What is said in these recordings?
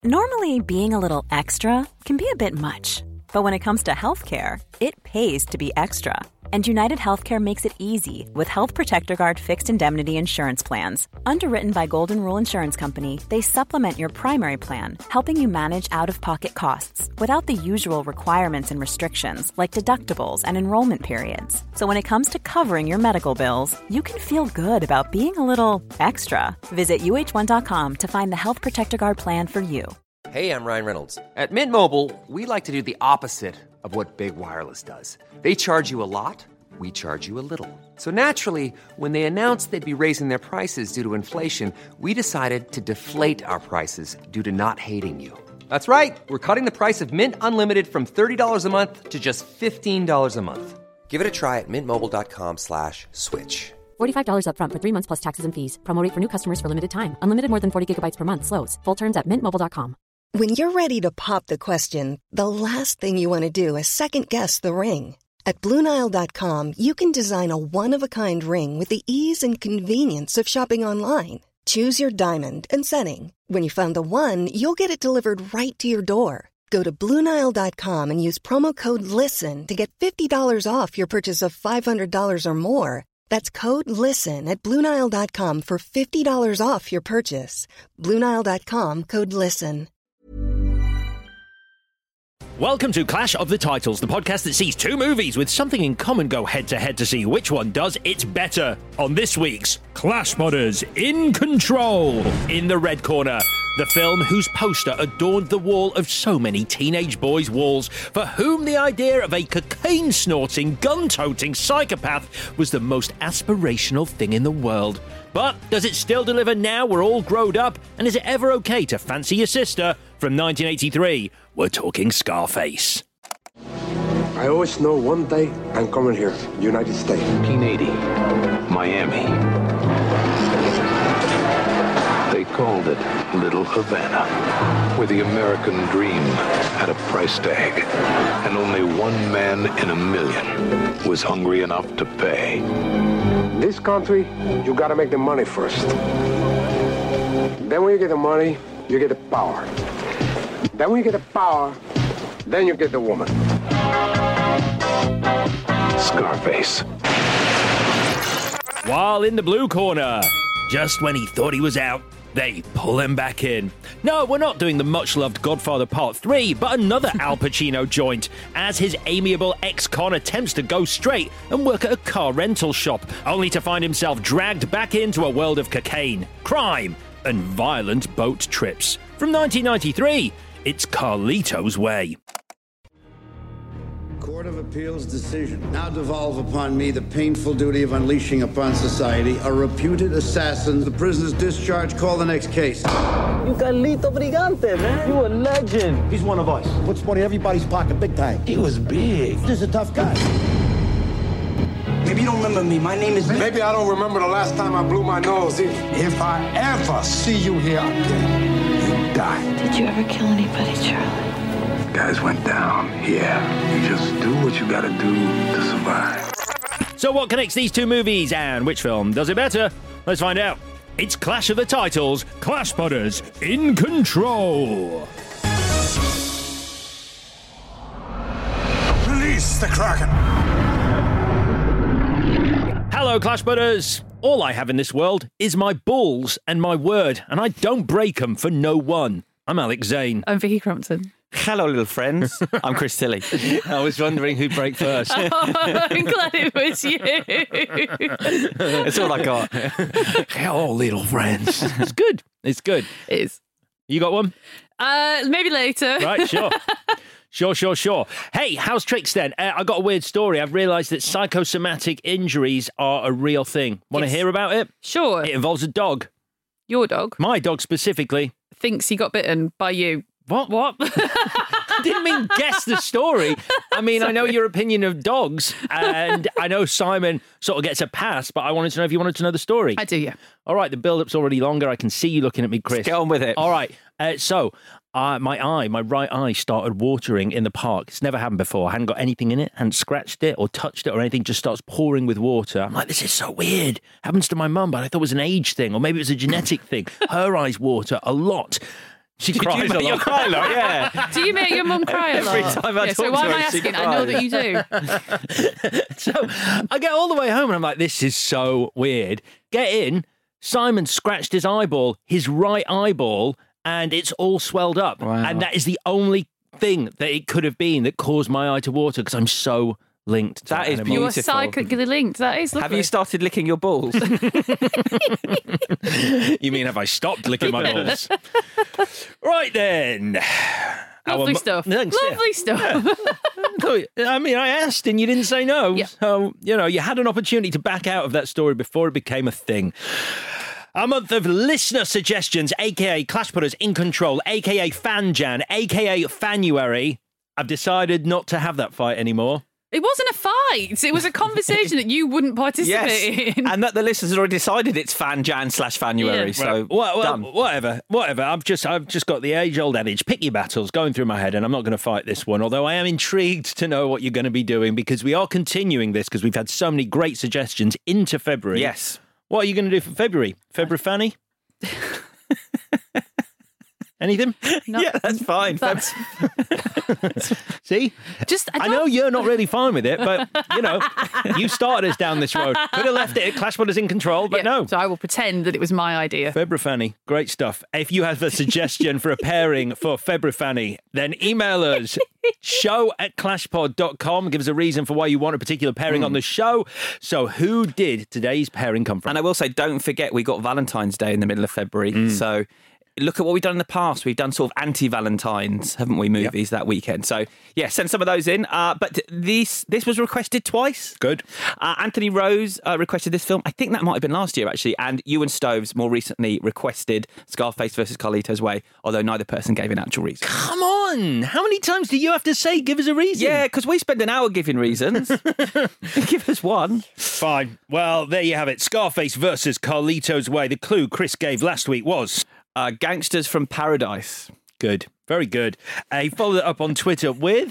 Normally, being a little extra can be a bit much. But when it comes to healthcare, it pays to be extra. And United Healthcare makes it easy with Health Protector Guard fixed indemnity insurance plans. Underwritten by Golden Rule Insurance Company, they supplement your primary plan, helping you manage out-of-pocket costs without the usual requirements and restrictions like deductibles and enrollment periods. So when it comes to covering your medical bills, you can feel good about being a little extra. Visit uh1.com to find the Health Protector Guard plan for you. Hey, I'm Ryan Reynolds. At Mint Mobile, we like to do the opposite of what Big Wireless does. They charge you a lot, we charge you a little. So naturally, when they announced they'd be raising their prices due to inflation, we decided to deflate our prices due to not hating you. That's right. We're cutting the price of Mint Unlimited from $30 a month to just $15 a month. Give it a try at mintmobile.com/switch. $45 up front for 3 months plus taxes and fees. Promo rate for new customers for limited time. Unlimited more than 40 gigabytes per month. Slows full terms at mintmobile.com. When you're ready to pop the question, the last thing you want to do is second-guess the ring. At BlueNile.com, you can design a one-of-a-kind ring with the ease and convenience of shopping online. Choose your diamond and setting. When you find the one, you'll get it delivered right to your door. Go to BlueNile.com and use promo code LISTEN to get $50 off your purchase of $500 or more. That's code LISTEN at BlueNile.com for $50 off your purchase. BlueNile.com, code LISTEN. Welcome to Clash of the Titles, the podcast that sees two movies with something in common go head-to-head to see which one does it better. On this week's Clash Budders In Control. In the red corner, the film whose poster adorned the wall of so many teenage boys' walls, for whom the idea of a cocaine-snorting, gun-toting psychopath was the most aspirational thing in the world. But does it still deliver now we're all grown up? And is it ever okay to fancy your sister? From 1983, we're talking Scarface. I always know one day I'm coming here, United States. 1980, Miami. They called it Little Havana, where the American dream had a price tag, and only one man in a million was hungry enough to pay. This country, you gotta make the money first. Then when you get the money, you get the power. Then when you get the power, then you get the woman. Scarface. While in the blue corner, just when he thought he was out, they pull him back in. No, we're not doing the much-loved Godfather Part 3, but another Al Pacino joint, as his amiable ex-con attempts to go straight and work at a car rental shop, only to find himself dragged back into a world of cocaine, crime, and violent boat trips. From 1993, it's Carlito's Way. Court of Appeals decision. Now devolve upon me the painful duty of unleashing upon society a reputed assassin. The prisoner's discharge. Call the next case. You Carlito Brigante, man. You a legend. He's one of us. Puts money in everybody's pocket big time. He was big. He's a tough guy. Maybe you don't remember me. My name is... Maybe I don't remember the last time I blew my nose either. If I ever see you here again, you die. Did you ever kill anybody, Charlie? Guys went down, yeah. You just do what you gotta do to survive. So what connects these two movies, and which film does it better? Let's find out. It's Clash of the Titles, Clash Budders In Control. Release the Kraken. Hello, Clash Budders. All I have in this world is my balls and my word, and I don't break them for no one. I'm Alex Zane. I'm Vicky Crompton. Hello, little friends. I'm Chris Tilley. I was wondering who'd break first. Oh, I'm glad it was you. That's all I got. Hello, little friends. It's good. It's good. It is. You got one? Maybe later. Right, sure. Sure. Hey, how's tricks then? I got a weird story. I've realised that psychosomatic injuries are a real thing. Want to hear about it? Sure. It involves a dog. Your dog? My dog specifically. Thinks he got bitten by you. What? I didn't mean guess the story. I mean, I know your opinion of dogs, and I know Simon sort of gets a pass, but I wanted to know if you wanted to know the story. I do, yeah. All right, the build-up's already longer. I can see you looking at me, Chris. Let's get on with it. All right, my right eye started watering in the park. It's never happened before. I hadn't got anything in it, hadn't scratched it or touched it or anything, just starts pouring with water. I'm like, this is so weird. Happens to my mum, but I thought it was an age thing, or maybe it was a genetic thing. Her eyes water a lot. She Could cries you make a your lot. cry a lot? Yeah. Do you make your mum cry a lot? Every time I So talk why to am I her, she asking? I know that you do. So I get all the way home and I'm like, this is so weird. Get in. Simon scratched his eyeball, his right eyeball, and it's all swelled up. Wow. And that is the only thing that it could have been that caused my eye to water because I'm so linked to That is animal. You are beautiful. psychically linked. That is lovely. Have you started licking your balls? You mean have I stopped licking my balls? Right then. Lovely stuff. Thanks, yeah. Lovely stuff. I mean, I asked and you didn't say no. Yeah. So, you had an opportunity to back out of that story before it became a thing. A month of listener suggestions, a.k.a. Clash Putters in Control, a.k.a. FanJan, a.k.a. Fanuary. I've decided not to have that fight anymore. It wasn't a fight. It was a conversation that you wouldn't participate in. And that the listeners have already decided it's FanJan/Fanuary. Yeah. So done. Whatever. I've just got the age-old adage, pick your battles, going through my head, and I'm not going to fight this one, although I am intrigued to know what you're going to be doing because we are continuing this because we've had so many great suggestions into February. Yes. What are you going to do for February? February Fanny? Anything? No, Yeah, that's fine. That's, See? just, I know you're not really fine with it, but, you started us down this road. Could have left it at Clash Putters in Control, but no. So I will pretend that it was my idea. February Fanny, great stuff. If you have a suggestion for a pairing for February Fanny, then email us show@clashpod.com. Give us a reason for why you want a particular pairing on the show. So who did today's pairing come from? And I will say, don't forget, we got Valentine's Day in the middle of February. So look at what we've done in the past. We've done sort of anti-Valentines, haven't we, movies that weekend. So, yeah, send some of those in. But this was requested twice. Good. Anthony Rose requested this film. I think that might have been last year, actually. And Ewan Stoves more recently requested Scarface versus Carlito's Way, although neither person gave an actual reason. Come on. How many times do you have to say, give us a reason? Yeah, because we spend an hour giving reasons. Give us one. Fine. Well, there you have it. Scarface versus Carlito's Way. The clue Chris gave last week was... Gangsters from Paradise. Good. Very good. He followed it up on Twitter with...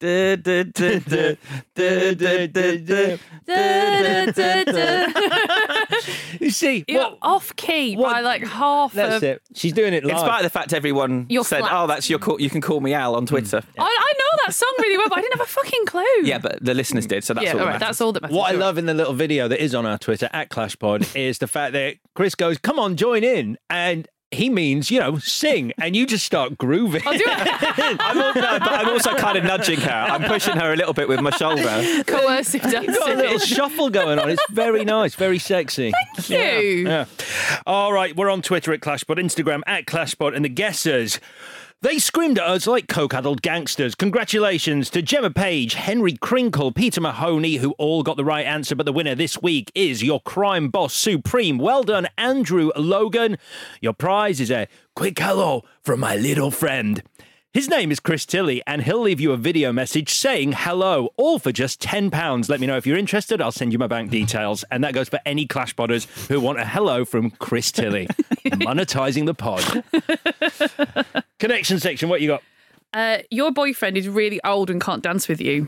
You see, You're off key by like half That's of... it. She's doing it live. In spite of the fact everyone You're said, flat. "Oh, that's your call. You can call me Al on Twitter." I know that song really well, but I didn't have a fucking clue. Yeah, but the listeners did, so that's all. all that right, matters. that's all that matters. What I love in the little video that is on our Twitter at ClashPod is the fact that Chris goes, "Come on, join in," and he means, sing, and you just start grooving. I'll do it. But I'm also kind of nudging her. I'm pushing her a little bit with my shoulder. Coercive You've got a little dancing. shuffle going on. It's very nice, very sexy. Thank you. Yeah. All right, we're on Twitter at ClashPod, Instagram at ClashPod, and the guessers. They screamed at us like coke-addled gangsters. Congratulations to Gemma Page, Henry Crinkle, Peter Mahoney, who all got the right answer, but the winner this week is your crime boss supreme. Well done, Andrew Logan. Your prize is a quick hello from my little friend. His name is Chris Tilley, and he'll leave you a video message saying hello, all for just £10. Let me know if you're interested. I'll send you my bank details. And that goes for any Clash Podders who want a hello from Chris Tilley. Monetising the pod. Connection section, what you got? Your boyfriend is really old and can't dance with you.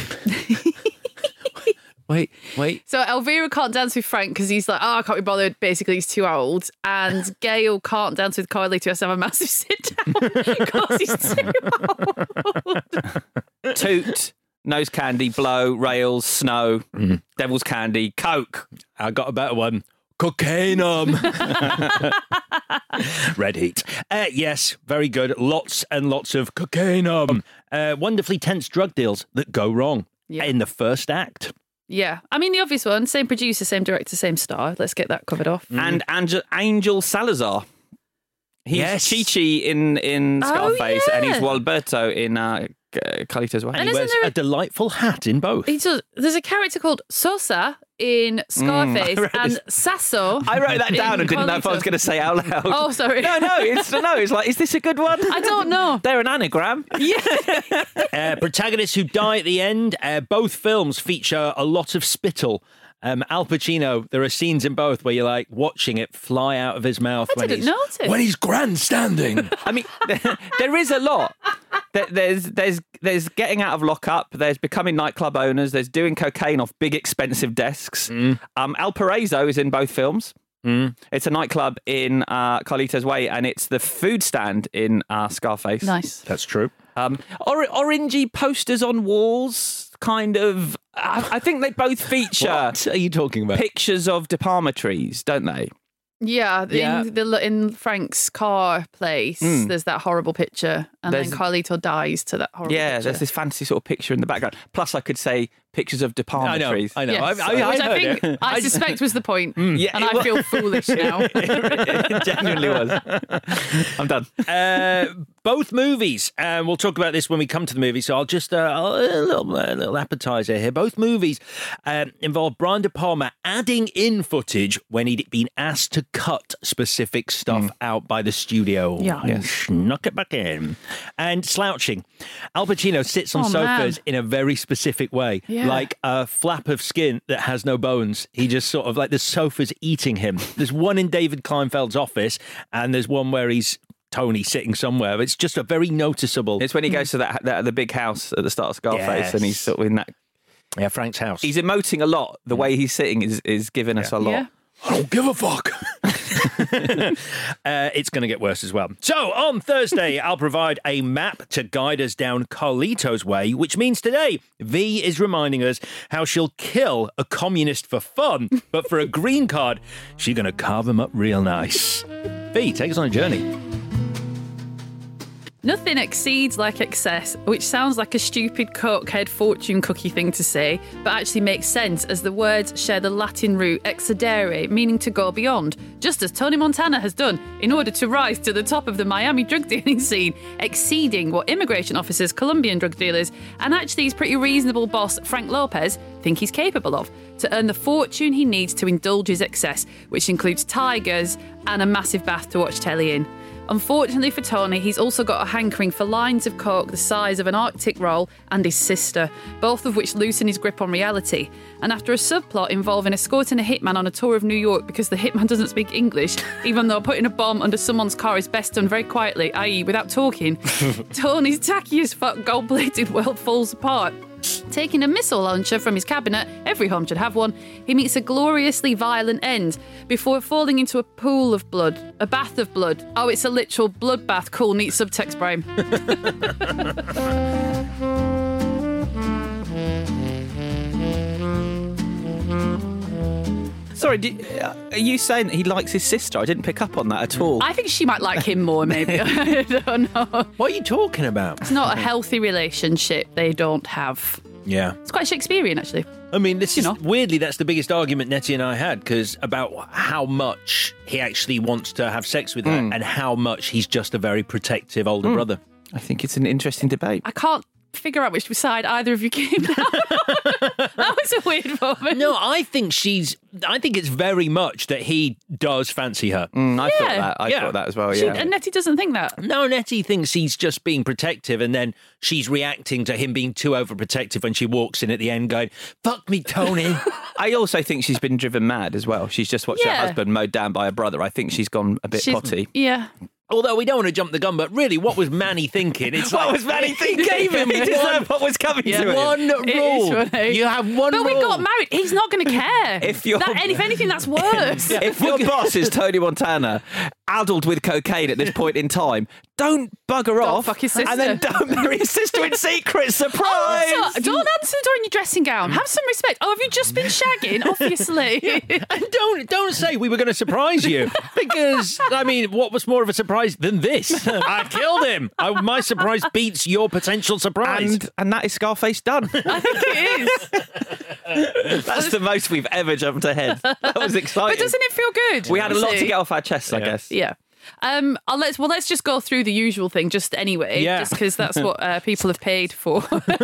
Wait. So Elvira can't dance with Frank because he's like, I can't be bothered. Basically, he's too old. And Gail can't dance with Carly to have a massive sit down because he's too old. Toot, nose candy, blow, rails, snow, devil's candy, coke. I got a better one. Cocaine. Red heat. Yes, very good. Lots and lots of cocaine. Wonderfully tense drug deals that go wrong in the first act. Yeah. I mean, the obvious one, same producer, same director, same star. Let's get that covered off. And Angel Salazar. He's Chi-Chi in Scarface, and he's Walberto in Carlito's Way. And he wears a delightful hat in both. There's a character called Sosa in Scarface and Sasso. I wrote that down and didn't know if I was going to say out loud. Oh, sorry. No, it's like, is this a good one? I don't know. They're an anagram. Yeah. Protagonists who die at the end. Both films feature a lot of spittle. Al Pacino, there are scenes in both where you're like watching it fly out of his mouth I didn't notice. when he's grandstanding. I mean, there is a lot. There's getting out of lockup. There's becoming nightclub owners. There's doing cocaine off big expensive desks. Al Paraiso is in both films. It's a nightclub in Carlito's Way, and it's the food stand in Scarface. Nice. That's true. Orangey posters on walls, kind of. I think they both feature. What are you talking about? Pictures of De Palma trees, don't they? Yeah, in Frank's car place, there's that horrible picture, and then Carlito dies to that horrible picture. There's this fancy sort of picture in the background. Plus, I could say pictures of De Palma trees. I know. Yes. Which I suspect was the point, and I feel foolish now. It genuinely was. I'm done. Both movies, and we'll talk about this when we come to the movie, so I'll just a little appetizer here. Both movies involve Brian De Palma adding in footage when he'd been asked to cut specific stuff out by the studio. Yeah. Snuck it back in. And slouching. Al Pacino sits on sofas in a very specific way, like a flap of skin that has no bones. He just sort of like the sofa's eating him. There's one in David Kleinfeld's office, and there's one where he's Tony sitting somewhere. It's just a very noticeable. It's when he goes to the big house at the start of Scarface, and he's sort of in that. Yeah, Frank's house. He's emoting a lot. The way he's sitting is giving us a lot. Yeah. I don't give a fuck. It's going to get worse as well. So, on Thursday, I'll provide a map to guide us down Carlito's Way, which means today, V is reminding us how she'll kill a communist for fun, but for a green card, she's going to carve him up real nice. V, take us on a journey. Nothing exceeds like excess, which sounds like a stupid cokehead fortune cookie thing to say, but actually makes sense as the words share the Latin root excedere, meaning to go beyond, just as Tony Montana has done in order to rise to the top of the Miami drug dealing scene, exceeding what immigration officers, Colombian drug dealers, and actually his pretty reasonable boss, Frank Lopez, think he's capable of, to earn the fortune he needs to indulge his excess, which includes tigers and a massive bath to watch telly in. Unfortunately for Tony, he's also got a hankering for lines of coke the size of an Arctic roll and his sister, both of which loosen his grip on reality. And after a subplot involving escorting a hitman on a tour of New York because the hitman doesn't speak English, even though putting a bomb under someone's car is best done very quietly, i.e. without talking, Tony's tacky as fuck gold-plated world falls apart. Taking a missile launcher from his cabinet, every home should have one, he meets a gloriously violent end before falling into a pool of blood, a bath of blood. Oh, it's a literal bloodbath. Cool, neat subtext, Brian. Sorry, are you saying that he likes his sister? I didn't pick up on that at all. I think she might like him more, maybe. I don't know. What are you talking about? It's not a healthy relationship they don't have. Yeah. It's quite Shakespearean, actually. I mean, weirdly, that's the biggest argument Nettie and I had, because about how much he actually wants to have sex with her and how much he's just a very protective older brother. I think it's an interesting debate. I can't figure out which side either of you came down. That was a weird moment. No, I think it's very much that he does fancy her. I thought that. I thought that as well, yeah. And Nettie doesn't think that. No, Nettie thinks he's just being protective, and then she's reacting to him being too overprotective when she walks in at the end going, fuck me, Tony. I also think she's been driven mad as well. She's just watched her husband mowed down by her brother. I think she's gone a bit potty. Yeah. Although we don't want to jump the gun, but really, what was Manny thinking? It's what was Manny thinking? He gave him. He deserved what was coming to him. One rule. You have one rule. But we got married. He's not going to care. If anything, that's worse. If your boss is Tony Montana, addled with cocaine at this point in time, don't bugger off. Fuck his sister. And then don't marry his sister in secret. Surprise! Also, don't answer the door in your dressing gown. Have some respect. Oh, have you just been shagging? Obviously. And don't say we were going to surprise you. Because, I mean, what was more of a surprise than this? I killed him. My surprise beats your potential surprise. And that is Scarface done. I think it is. That's the most we've ever jumped ahead. That was exciting. But doesn't it feel good? We had a lot to get off our chests, I guess. Yeah. Let's just go through the usual thing just anyway, just because that's what people have paid for.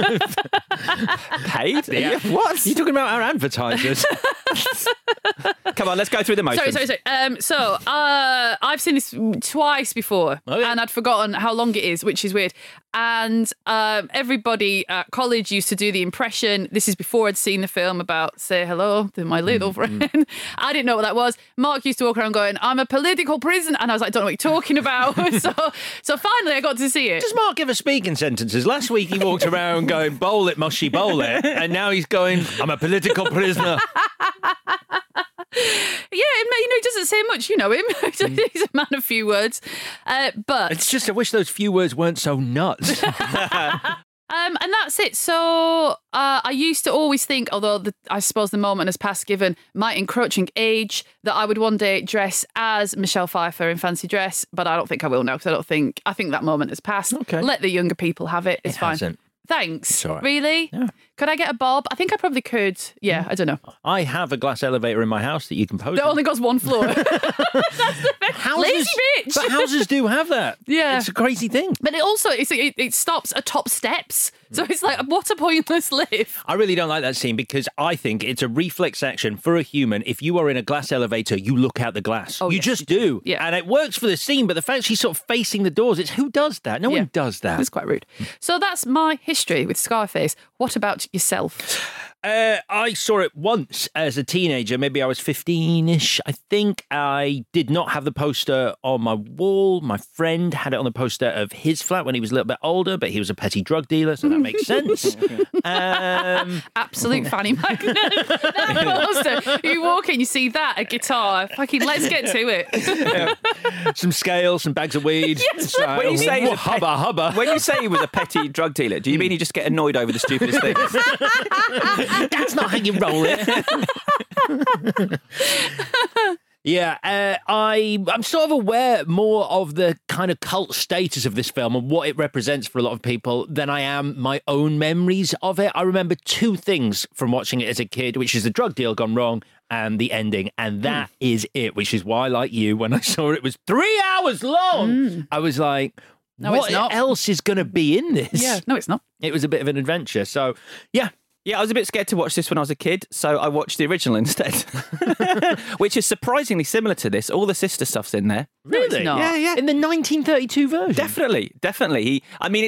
Paid? Yeah. What? You're talking about our advertisers. Come on, let's go through the motions. Sorry. So I've seen this twice before, and I'd forgotten how long it is, which is weird. And everybody at college used to do the impression. This is before I'd seen the film about say hello to my little friend. I didn't know what that was. Mark used to walk around going, I'm a political prisoner. And I was like, I don't know what you're talking about. so finally I got to see it. Does Mark ever speak in sentences? Last week he walked around going, bowl it, mushy, bowl it. And now he's going, I'm a political prisoner. he doesn't say much. You know him. He's a man of few words. But it's just I wish those few words weren't so nuts. And that's it. So I used to always think, although I suppose the moment has passed given my encroaching age, that I would one day dress as Michelle Pfeiffer in fancy dress, but I don't think I will now because I think that moment has passed. Okay. Let the younger people have it. It's fine. Hasn't. Thanks. It's all right. Really? Yeah. Could I get a bob? I think I probably could. Yeah, I don't know. I have a glass elevator in my house that you can pose. That only goes one floor. That's the lazy bitch. But houses do have that. Yeah. It's a crazy thing. But it also it stops atop steps. So it's like, what a pointless lift. I really don't like that scene because I think it's a reflex action for a human. If you are in a glass elevator, you look out the glass. Oh, you yes, just do. Yeah. And it works for the scene, but the fact she's sort of facing the doors, it's who does that? No one does that. It's quite rude. So that's my history with Scarface. What about yourself? I saw it once as a teenager. Maybe I was 15-ish, I think. I did not have the poster on my wall. My friend had it on the poster of his flat when he was a little bit older, but he was a petty drug dealer, so that makes sense. Absolute fanny magnet. That poster. You walk in, you see that, a guitar. Fucking let's get to it. Some scales, some bags of weed. Yes, when you say hubba. When you say he was a petty drug dealer, do you mean you just get annoyed over the stupidest things? That's not how you roll it. Yeah, I'm sort of aware more of the kind of cult status of this film and what it represents for a lot of people than I am my own memories of it. I remember two things from watching it as a kid, which is the drug deal gone wrong and the ending, and that is it, which is why, like you, when I saw it was 3 hours long, I was like, No, what it's not. else is going to be in this? Yeah, no, it's not. It was a bit of an adventure, so yeah. Yeah, I was a bit scared to watch this when I was a kid, so I watched the original instead, which is surprisingly similar to this. All the sister stuff's in there. Really? No, it's not. Yeah. In the 1932 version? Definitely. I mean,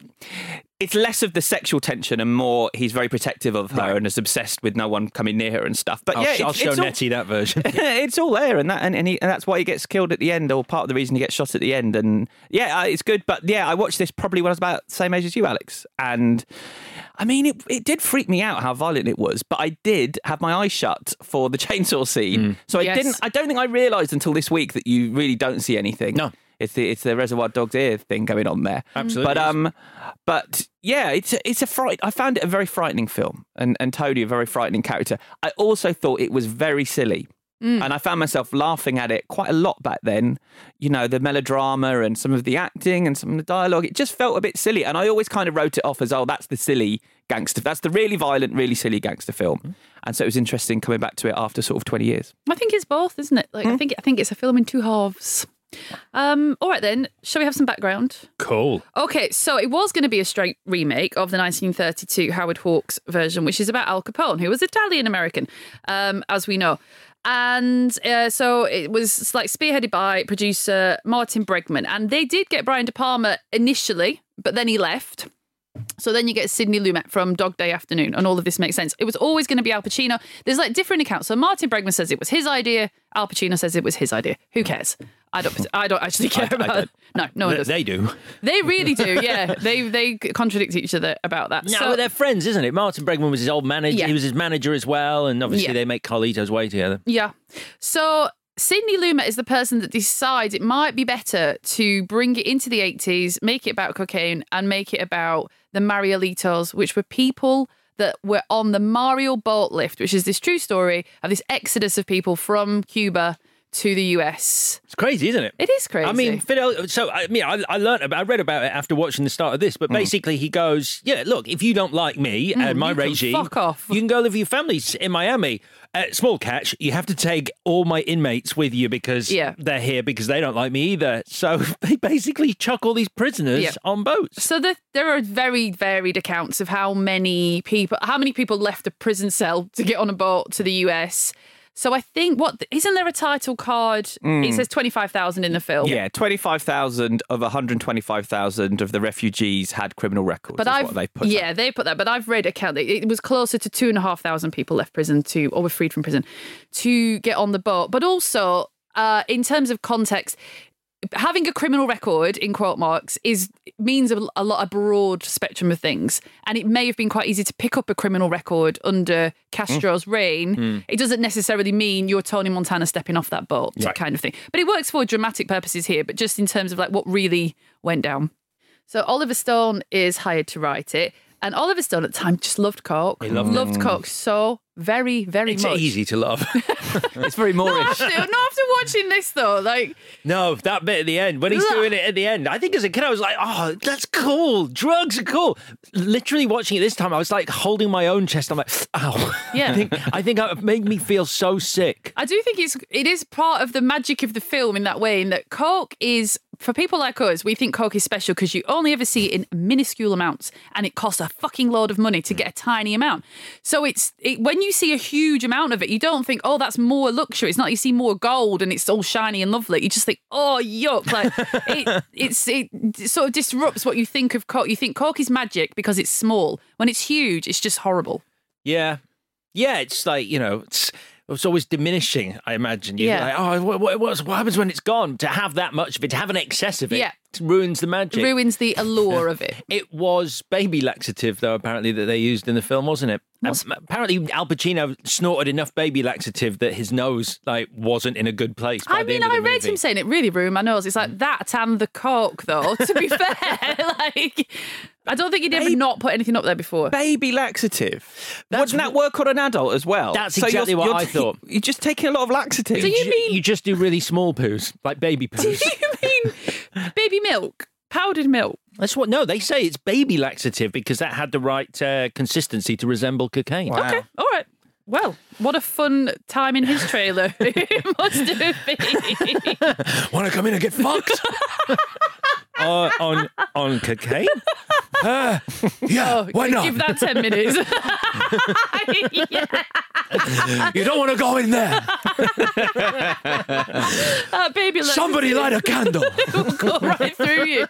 it's less of the sexual tension and more he's very protective of her and is obsessed with no one coming near her and stuff. But I'll show Nettie that version. It's all there, and that's why he gets killed at the end, or part of the reason he gets shot at the end. And yeah, it's good. But yeah, I watched this probably when I was about the same age as you, Alex. And I mean, it did freak me out how violent it was, but I did have my eyes shut for the chainsaw scene. So I don't think I realised until this week that you really don't see anything. No. It's the Reservoir Dogs ear thing going on there. Absolutely. But yeah, it's a fright. I found it a very frightening film, and Tony a very frightening character. I also thought it was very silly. And I found myself laughing at it quite a lot back then. You know, the melodrama and some of the acting and some of the dialogue. It just felt a bit silly. And I always kind of wrote it off as, oh, that's the silly gangster. That's the really violent, really silly gangster film. And so it was interesting coming back to it after sort of 20 years. I think it's both, isn't it? Like I think it's a film in two halves. All right then, shall we have some background? Cool. Okay, so it was going to be a straight remake of the 1932 Howard Hawks version, which is about Al Capone, who was Italian-American, as we know. And so it was like spearheaded by producer Martin Bregman. And they did get Brian De Palma initially, but then he left. So then you get Sidney Lumet from Dog Day Afternoon, and all of this makes sense. It was always going to be Al Pacino. There's like different accounts. So Martin Bregman says it was his idea. Al Pacino says it was his idea. Who cares? I don't actually care about it. No one does. They do. They really do, yeah. They contradict each other about that. No, but they're friends, isn't it? Martin Bregman was his old manager. Yeah. He was his manager as well, and obviously they make Carlito's Way together. Yeah. So Sidney Lumet is the person that decides it might be better to bring it into the 80s, make it about cocaine, and make it about the Marielitos, which were people that were on the Mariel boat lift, which is this true story of this exodus of people from Cuba to the US. It's crazy, isn't it? It is crazy. I mean, Fidel. So I read about it after watching the start of this. But basically, he goes, "Yeah, look, if you don't like me and my regime, fuck off. You can go live with your families in Miami." Small catch: you have to take all my inmates with you because they're here because they don't like me either. So they basically chuck all these prisoners on boats. So there are very varied accounts of how many people left a prison cell to get on a boat to the US. So I think, isn't there a title card? It says 25,000 in the film. Yeah, 25,000 of 125,000 of the refugees had criminal records. But they put that. But I've read account that it was closer to 2,500 people left prison or were freed from prison to get on the boat. But also, in terms of context, having a criminal record, in quote marks, means a broad spectrum of things. And it may have been quite easy to pick up a criminal record under Castro's reign. It doesn't necessarily mean you're Tony Montana stepping off that boat, that kind of thing. But it works for dramatic purposes here, but just in terms of like what really went down. So Oliver Stone is hired to write it. And Oliver Stone at the time just loved coke. He loved coke so very, very much. It's easy to love. It's very Moorish. Not after watching this, though. Like, no, that bit at the end, when he's doing it at the end, I think as a kid I was like, oh, that's cool. Drugs are cool. Literally watching it this time, I was like holding my own chest. I'm like, ow. Yeah. I think it made me feel so sick. I do think it is part of the magic of the film in that way, in that coke is, for people like us, we think coke is special because you only ever see it in minuscule amounts and it costs a fucking load of money to get a tiny amount. So when you see a huge amount of it, you don't think, oh, that's more luxury. It's not you see more gold and it's all shiny and lovely. You just think, oh, yuck. Like it sort of disrupts what you think of coke. You think coke is magic because it's small. When it's huge, it's just horrible. Yeah. Yeah, it's like, it's always diminishing, I imagine. You're like, oh, what happens when it's gone? To have that much of it, to have an excess of it, ruins the magic. Ruins the allure of it. It was baby laxative, though, apparently, that they used in the film, wasn't it? Apparently, Al Pacino snorted enough baby laxative that his nose wasn't in a good place by the end of the movie. I read him saying it really ruined my nose. It's like that and the coke, though, to be fair. I don't think he'd ever not put anything up there before. Baby laxative. Wouldn't that work on an adult as well? That's exactly what I thought. You're just taking a lot of laxative. Do you mean... You just do really small poos, like baby poos. Do you mean baby milk? Powdered milk? That's what... No, they say it's baby laxative because that had the right consistency to resemble cocaine. Wow. Okay, all right. Well, what a fun time in his trailer it must have been. Want to come in and get fucked? On cocaine? Why not? Give that 10 minutes. You don't want to go in there. Baby, somebody light a candle. It will go right through you.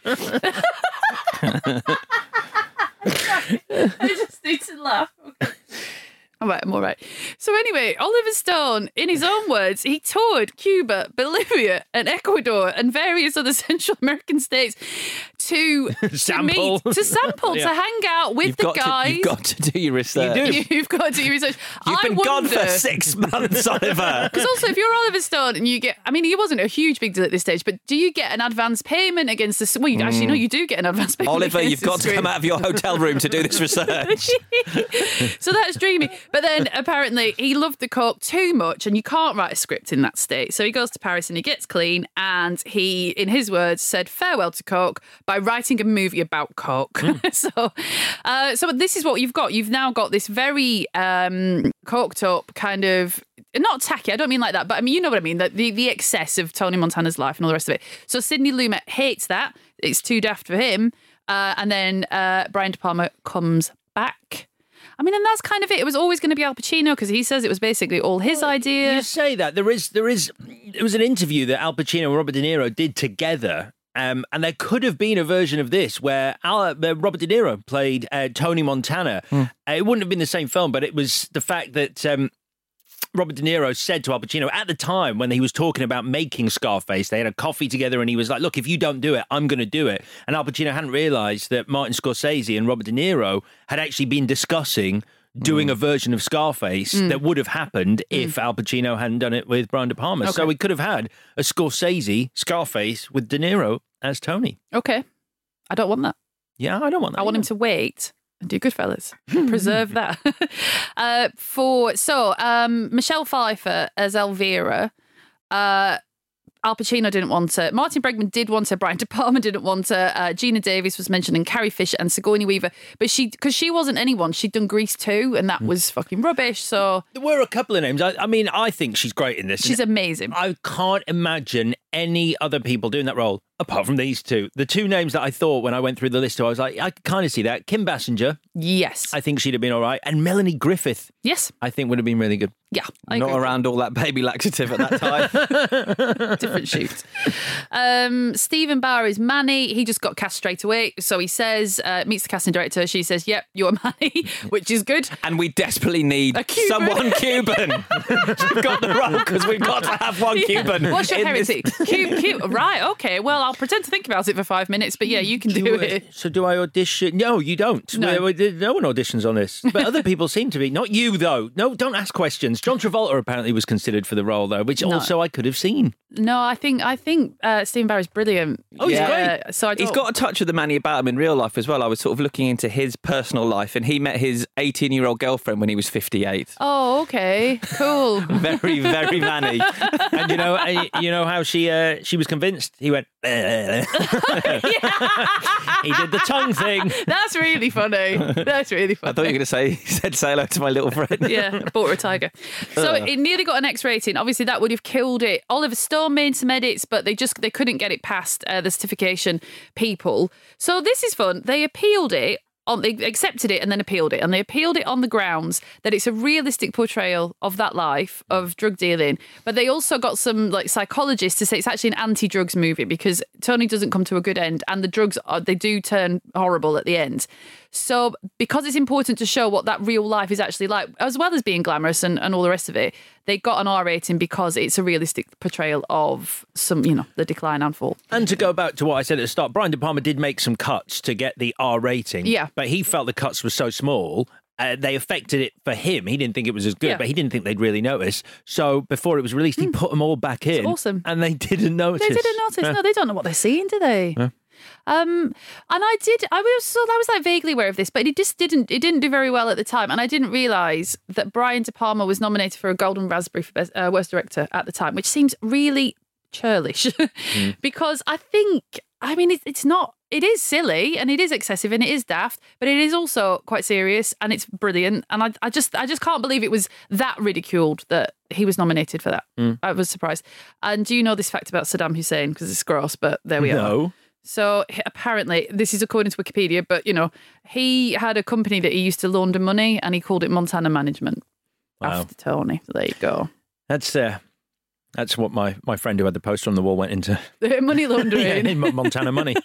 I just need to laugh. Okay. All right, I'm all right. So anyway, Oliver Stone, in his own words, he toured Cuba, Bolivia and Ecuador and various other Central American states to sample, to hang out with the guys. You've got to do your research. You've got to do your research. You've been gone for 6 months, Oliver. Because also, if you're Oliver Stone and you get, I mean, he wasn't a huge big deal at this stage, but do you get an advance payment against this? Well, actually, no, you do get an advance payment. Oliver, you've got to come out of your hotel room to do this research. So that's dreamy. But then apparently he loved the coke too much and you can't write a script in that state. So he goes to Paris and he gets clean and he, in his words, said farewell to coke by writing a movie about coke. So this is what you've got. You've now got this very coked up kind of, not tacky, I don't mean like that, but I mean, you know what I mean, the excess of Tony Montana's life and all the rest of it. So Sidney Lumet hates that. It's too daft for him. And then Brian De Palma comes back. I mean, and that's kind of it. It was always going to be Al Pacino because he says it was basically all his idea. You say that. There was an interview that Al Pacino and Robert De Niro did together. And there could have been a version of this where Robert De Niro played Tony Montana. It wouldn't have been the same film, but it was the fact that Robert De Niro said to Al Pacino at the time when he was talking about making Scarface, they had a coffee together and he was like, look, if you don't do it, I'm going to do it. And Al Pacino hadn't realised that Martin Scorsese and Robert De Niro had actually been discussing doing a version of Scarface that would have happened if Al Pacino hadn't done it with Brian De Palma. Okay. So we could have had a Scorsese Scarface with De Niro as Tony. Okay. I don't want that. Yeah, I don't want that. I want him to wait and do Goodfellas. Preserve that. Michelle Pfeiffer as Elvira. Al Pacino didn't want her. Martin Bregman did want her. Brian De Palma didn't want her. Gina Davis was mentioned, and Carrie Fisher and Sigourney Weaver. But because she wasn't anyone, she'd done Grease 2, and that was fucking rubbish. So there were a couple of names. I mean, I think she's great in this. She's amazing. I can't imagine any other people doing that role apart from these two. The two names that I thought when I went through the list, I was like, I kind of see that. Kim Basinger. Yes. I think she'd have been all right. And Melanie Griffith. Yes. I think would have been really good. Yeah. Not around all that baby laxative at that time. Different shoot. Stephen Bauer is Manny. He just got cast straight away. So he says, meets the casting director. She says, yep, you're Manny, which is good. And we desperately need someone Cuban. We've got the role because we've got to have one Cuban. What's your heritage? Cute. Right, okay. Well, I'll pretend to think about it for 5 minutes, but yeah, you can do it. So do I audition? No, you don't. No. No one auditions on this. But other people seem to be. Not you, though. No, don't ask questions. John Travolta apparently was considered for the role, though, which also I could have seen. No, I think Stephen Barry's brilliant. Oh, he's great. So He's got a touch of the Manny about him in real life as well. I was sort of looking into his personal life, and he met his 18-year-old girlfriend when he was 58. Oh, okay. Cool. Very, very Manny. And you know how she was convinced? He went, He did the tongue thing. That's really funny. That's really funny. I thought you were going to say, he said, say hello to my little friend. Yeah, bought her a tiger. So it nearly got an X rating. Obviously, that would have killed it. Oliver Stone made some edits, but they couldn't get it past the certification people. So this is fun. They appealed it. They accepted it and then appealed it. And they appealed it on the grounds that it's a realistic portrayal of that life of drug dealing. But they also got some psychologists to say it's actually an anti-drugs movie because Tony doesn't come to a good end and the drugs, they do turn horrible at the end. So because it's important to show what that real life is actually like, as well as being glamorous and all the rest of it, they got an R rating because it's a realistic portrayal of the decline and fall. And to go back to what I said at the start, Brian De Palma did make some cuts to get the R rating. Yeah. But he felt the cuts were so small, they affected it for him. He didn't think it was as good, but he didn't think they'd really notice. So before it was released, he put them all back in. It's awesome. And they didn't notice. They didn't notice. No, they don't know what they're seeing, do they? Yeah. And I was vaguely aware of this, but it didn't do very well at the time. And I didn't realise that Brian De Palma was nominated for a Golden Raspberry for Worst Director at the time, which seems really churlish because it is silly and it is excessive and it is daft, but it is also quite serious and it's brilliant. And I just can't believe it was that ridiculed that he was nominated for that. I was surprised. And do you know this fact about Saddam Hussein? Because it's gross, but there we are. No. So apparently, this is according to Wikipedia, but he had a company that he used to launder money and he called it Montana Management after Tony. So there you go. That's what my friend who had the poster on the wall went into. Money laundering. In Montana money.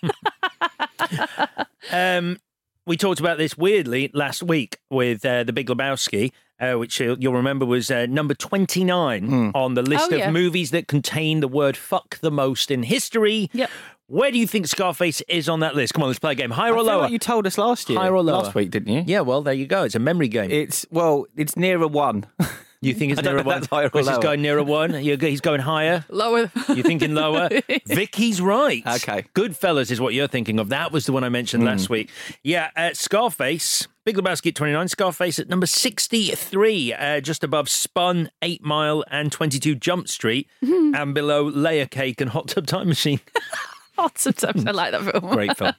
We talked about this weirdly last week with The Big Lebowski, which you'll remember was number 29 on the list of movies that contain the word fuck the most in history. Yep. Where do you think Scarface is on that list? Come on, let's play a game. Higher or lower? Like you told us last year. Higher or lower? Last week, didn't you? Yeah, well, there you go. It's a memory game. It's nearer one. You think it's nearer one? Chris is going nearer one. He's going higher. Lower. You're thinking lower. Vicky's right. Okay. Goodfellas is what you're thinking of. That was the one I mentioned last week. Yeah, Scarface. Big Lebowski at 29. Scarface at number 63. Just above Spun, 8 Mile and 22 Jump Street. And below Layer Cake and Hot Tub Time Machine. Sometimes I like that film. Great film.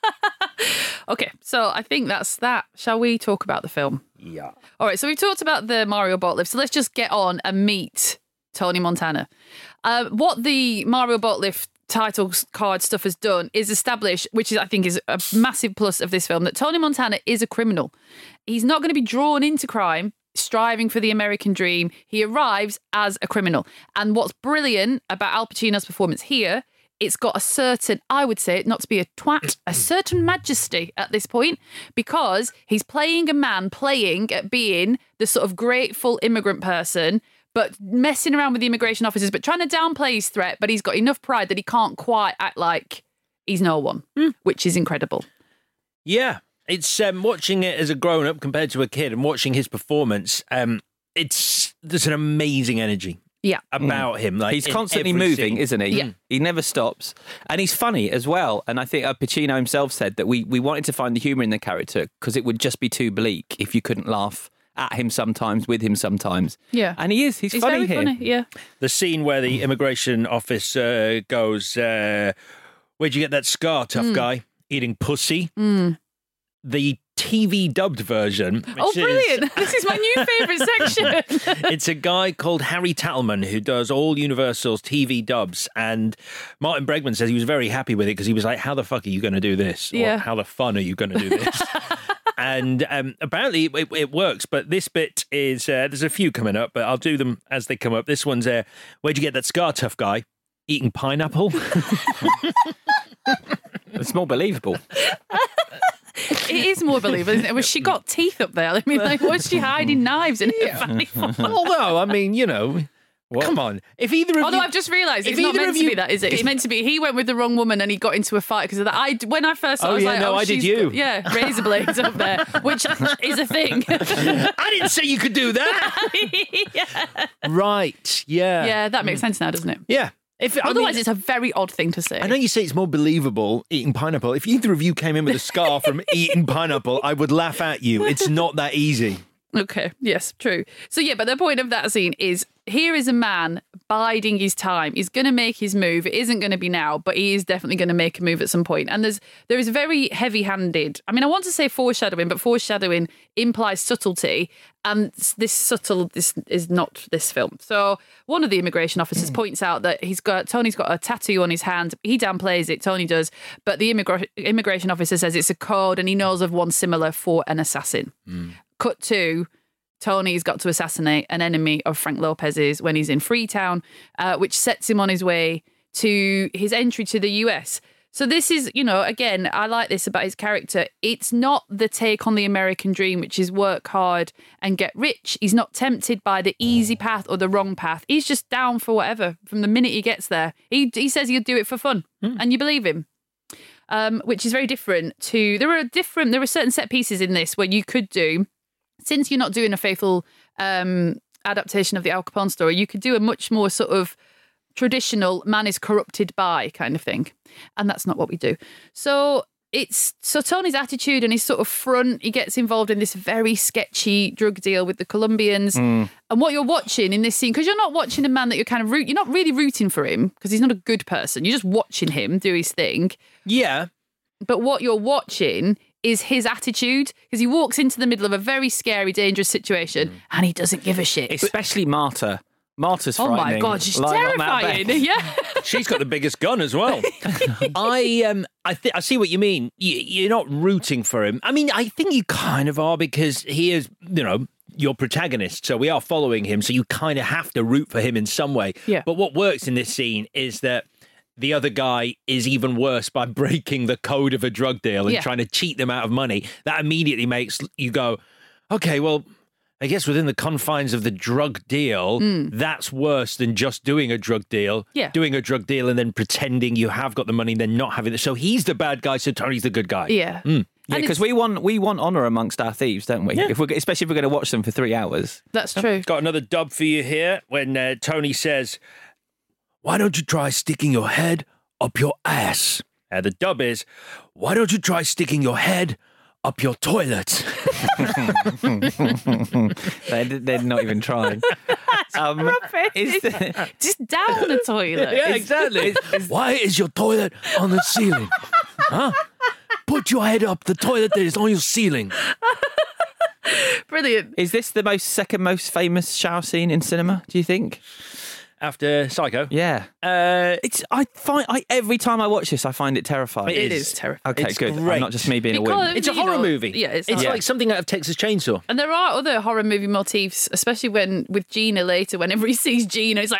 Okay, so I think that's that. Shall we talk about the film? Yeah. All right, so we've talked about the Mario Boatlift, so let's just get on and meet Tony Montana. What the Mario Boatlift title card stuff has done is establish, which I think is a massive plus of this film, that Tony Montana is a criminal. He's not going to be drawn into crime, striving for the American dream. He arrives as a criminal. And what's brilliant about Al Pacino's performance here, it's got a certain, I would say, not to be a twat, a certain majesty at this point, because he's playing a man playing at being the sort of grateful immigrant person, but messing around with the immigration officers, but trying to downplay his threat, but he's got enough pride that he can't quite act like he's no one, which is incredible. Yeah, it's watching it as a grown-up compared to a kid and watching his performance, there's an amazing energy. Yeah. About him. Like, he's constantly moving, isn't he? Yeah. He never stops. And he's funny as well. And I think Pacino himself said that we wanted to find the humour in the character because it would just be too bleak if you couldn't laugh at him sometimes, with him sometimes. Yeah. And he is. He's funny very here. Funny, yeah. The scene where the immigration officer goes, where'd you get that scar, tough guy? Eating pussy. The TV dubbed version. Oh, brilliant. This is my new favourite section. It's a guy called Harry Tattleman who does all Universal's TV dubs. And Martin Bregman says he was very happy with it because he was like, how the fuck are you going to do this? Yeah. Or how the fun are you going to do this? And apparently it works. But this bit is, there's a few coming up, but I'll do them as they come up. This one's, where'd you get that scar, tough guy? Eating pineapple? It's more believable. It is more believable, isn't it? Was she got teeth up there? I mean, was she hiding knives in her fanny? Although, I mean, Come on. If either of Although you... I've just realised it's if not either meant of to you- be that, is it? It's meant to be he went with the wrong woman and he got into a fight because of that. When I first saw it, I was like, I did she's you. got- yeah, razor blades up there, which is a thing. I didn't say you could do that. yeah. Right, yeah. Yeah, that makes sense now, doesn't it? Yeah. Otherwise, it's a very odd thing to say. I know you say it's more believable eating pineapple. If either of you came in with a scar from eating pineapple, I would laugh at you. It's not that easy. Okay, yes, true. So yeah, but the point of that scene is here is a man biding his time. He's going to make his move. It isn't going to be now, but he is definitely going to make a move at some point. And there is very heavy-handed. I mean, I want to say foreshadowing, but foreshadowing implies subtlety, and this is not this film. So one of the immigration officers points out that Tony's got a tattoo on his hand. He downplays it. Tony does, but the immigration officer says it's a code, and he knows of one similar for an assassin. Cut to Tony's got to assassinate an enemy of Frank Lopez's when he's in Freetown, which sets him on his way to his entry to the US. So this is, again, I like this about his character. It's not the take on the American dream, which is work hard and get rich. He's not tempted by the easy path or the wrong path. He's just down for whatever from the minute he gets there. He says he'll do it for fun, and you believe him. Which is very different to... There are certain set pieces in this where you could do... Since you're not doing a faithful adaptation of the Al Capone story, you could do a much more sort of traditional man is corrupted by kind of thing. And that's not what we do. So Tony's attitude and his sort of front, he gets involved in this very sketchy drug deal with the Colombians. And what you're watching in this scene, because you're not watching a man that you're not really rooting for him because he's not a good person. You're just watching him do his thing. Yeah. But what you're watching is his attitude, because he walks into the middle of a very scary, dangerous situation and he doesn't give a shit. Especially Marta. Marta's frightening. Oh my God, she's terrifying. Yeah. She's got the biggest gun as well. I see what you mean. You're not rooting for him. I mean, I think you kind of are, because he is, your protagonist. So we are following him. So you kind of have to root for him in some way. Yeah. But what works in this scene is that the other guy is even worse by breaking the code of a drug deal and trying to cheat them out of money. That immediately makes you go, okay, well, I guess within the confines of the drug deal, that's worse than just doing a drug deal. Yeah. Doing a drug deal and then pretending you have got the money and then not having it. So he's the bad guy, so Tony's the good guy. Yeah. Yeah, because we want honour amongst our thieves, don't we? Yeah. Especially if we're going to watch them for 3 hours. That's true. Got another dub for you here when Tony says, why don't you try sticking your head up your ass? The dub is, why don't you try sticking your head up your toilet? They're not even trying. Just down the toilet. Yeah, exactly. Why is your toilet on the ceiling? Huh? Put your head up the toilet that is on your ceiling. Brilliant. Is this the second most famous shower scene in cinema, do you think? After Psycho? Yeah. Every time I watch this, I find it terrifying. It is terrifying. Okay, it's good. great. Not just me being a wimp. It's a horror movie. Yeah, it's like something out of Texas Chainsaw. And there are other horror movie motifs, especially with Gina later. Whenever he sees Gina, he's like,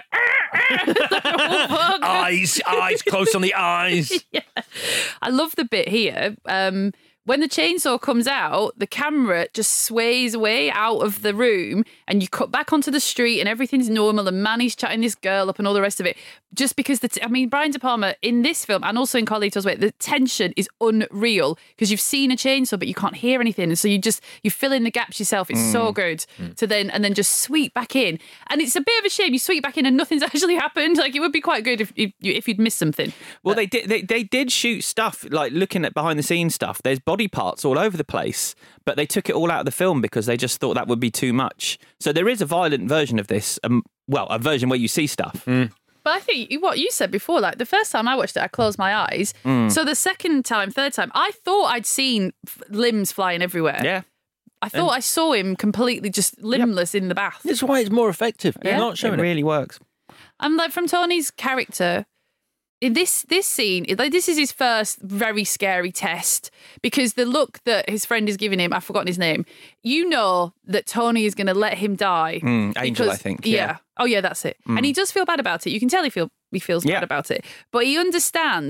eyes close on the eyes. Yeah. I love the bit here. When the chainsaw comes out, the camera just sways away out of the room and you cut back onto the street and everything's normal and Manny's chatting this girl up and all the rest of it. Just because, Brian De Palma in this film and also in Carlito's Way, the tension is unreal because you've seen a chainsaw but you can't hear anything. And so you fill in the gaps yourself. It's so good to then just sweep back in. And it's a bit of a shame you sweep back in and nothing's actually happened. Like it would be quite good if you'd missed something. Well, they did shoot stuff, like looking at behind the scenes stuff. There's body parts all over the place, but they took it all out of the film because they just thought that would be too much. So there is a violent version of this, a version where you see stuff. But I think what you said before, like the first time I watched it, I closed my eyes. So the second time, third time, I thought I'd seen limbs flying everywhere. Yeah. I thought I saw him completely just limbless in the bath. That's why it's more effective. Yeah. Not showing it really works. I'm like, from Tony's character, in this scene, like this is his first very scary test because the look that his friend is giving him, I've forgotten his name, you know that Tony is going to let him die. Angel, I think. Yeah. Oh, yeah, that's it. And he does feel bad about it. You can tell he feels bad about it. But he understands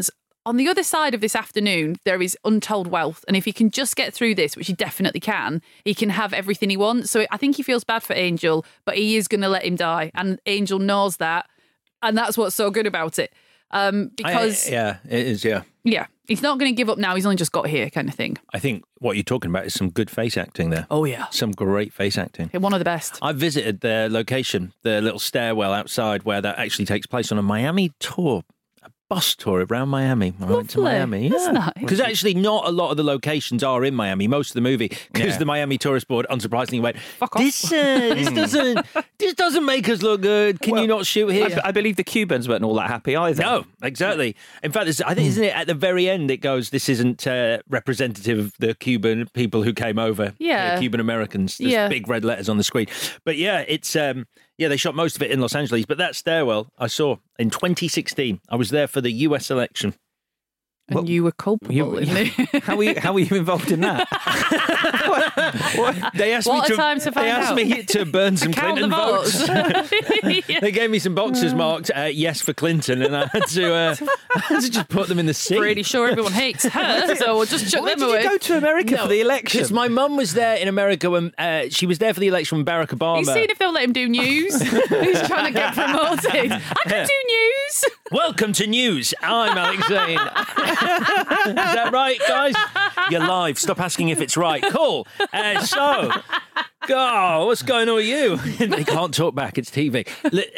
on the other side of this afternoon, there is untold wealth. And if he can just get through this, which he definitely can, he can have everything he wants. So I think he feels bad for Angel, but he is going to let him die. And Angel knows that. And that's what's so good about it. Because it is, yeah. Yeah, he's not going to give up now. He's only just got here, kind of thing. I think what you're talking about is some good face acting there. Oh, yeah. Some great face acting. One of the best. I visited their location, the little stairwell outside where that actually takes place on a Miami tour. A bus tour around Miami. I went to Miami. That's nice. Because actually not a lot of the locations are in Miami, most of the movie, because the Miami Tourist Board unsurprisingly went, fuck off. This doesn't make us look good. Can you not shoot here? I believe the Cubans weren't all that happy either. No, exactly. In fact, I think, isn't it, at the very end it goes, this isn't representative of the Cuban people who came over. Yeah. Cuban Americans. There's big red letters on the screen. But yeah, it's... they shot most of it in Los Angeles, but that stairwell I saw in 2016. I was there for the US election. And you were culpable. How were you involved in that? They asked me to burn some Clinton votes. They gave me some boxes marked yes for Clinton, and I had to just put them in the sea. Pretty sure everyone hates her, so we'll just chuck them away. Why did you go to America for the election? Because my mum was there in America when she was there for the election when Barack Obama. He's seen if they'll let him do news. He's trying to get promoted. I can do news. Welcome to news. I'm Alex Zane. Is that right, guys? You're live. Stop asking if it's right. Cool. What's going on with you? They can't talk back. It's TV.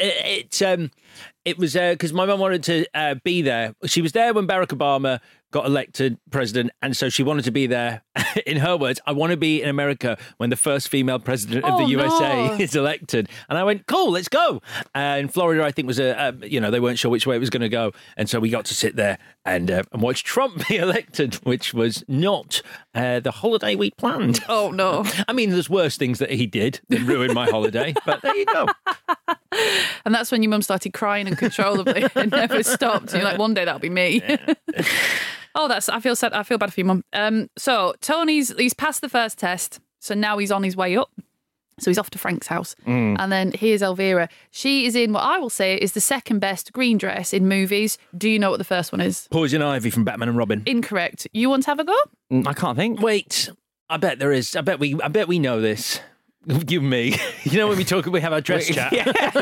It was because my mum wanted to be there. She was there when Barack Obama got elected president, and so she wanted to be there. In her words, I want to be in America when the first female president of the USA is elected. And I went, cool, let's go. And Florida, I think, was they weren't sure which way it was going to go, and so we got to sit there and watch Trump be elected, which was not the holiday we planned. Oh no! I mean, there's worse things that he did that ruined my holiday, but there you go. And that's when your mum started crying uncontrollably and never stopped. You're like, one day that'll be me. Yeah. I feel sad. I feel bad for your mum. So he's passed the first test, so now he's on his way up. So he's off to Frank's house. And then here's Elvira. She is in what I will say is the second best green dress in movies. Do you know what the first one is? Poison Ivy from Batman and Robin. Incorrect. You want to have a go? I can't think. Wait, I bet there is. I bet we know this. You and me. You know when we have our dress chat?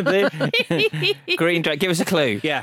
Green dress. Give us a clue. Yeah.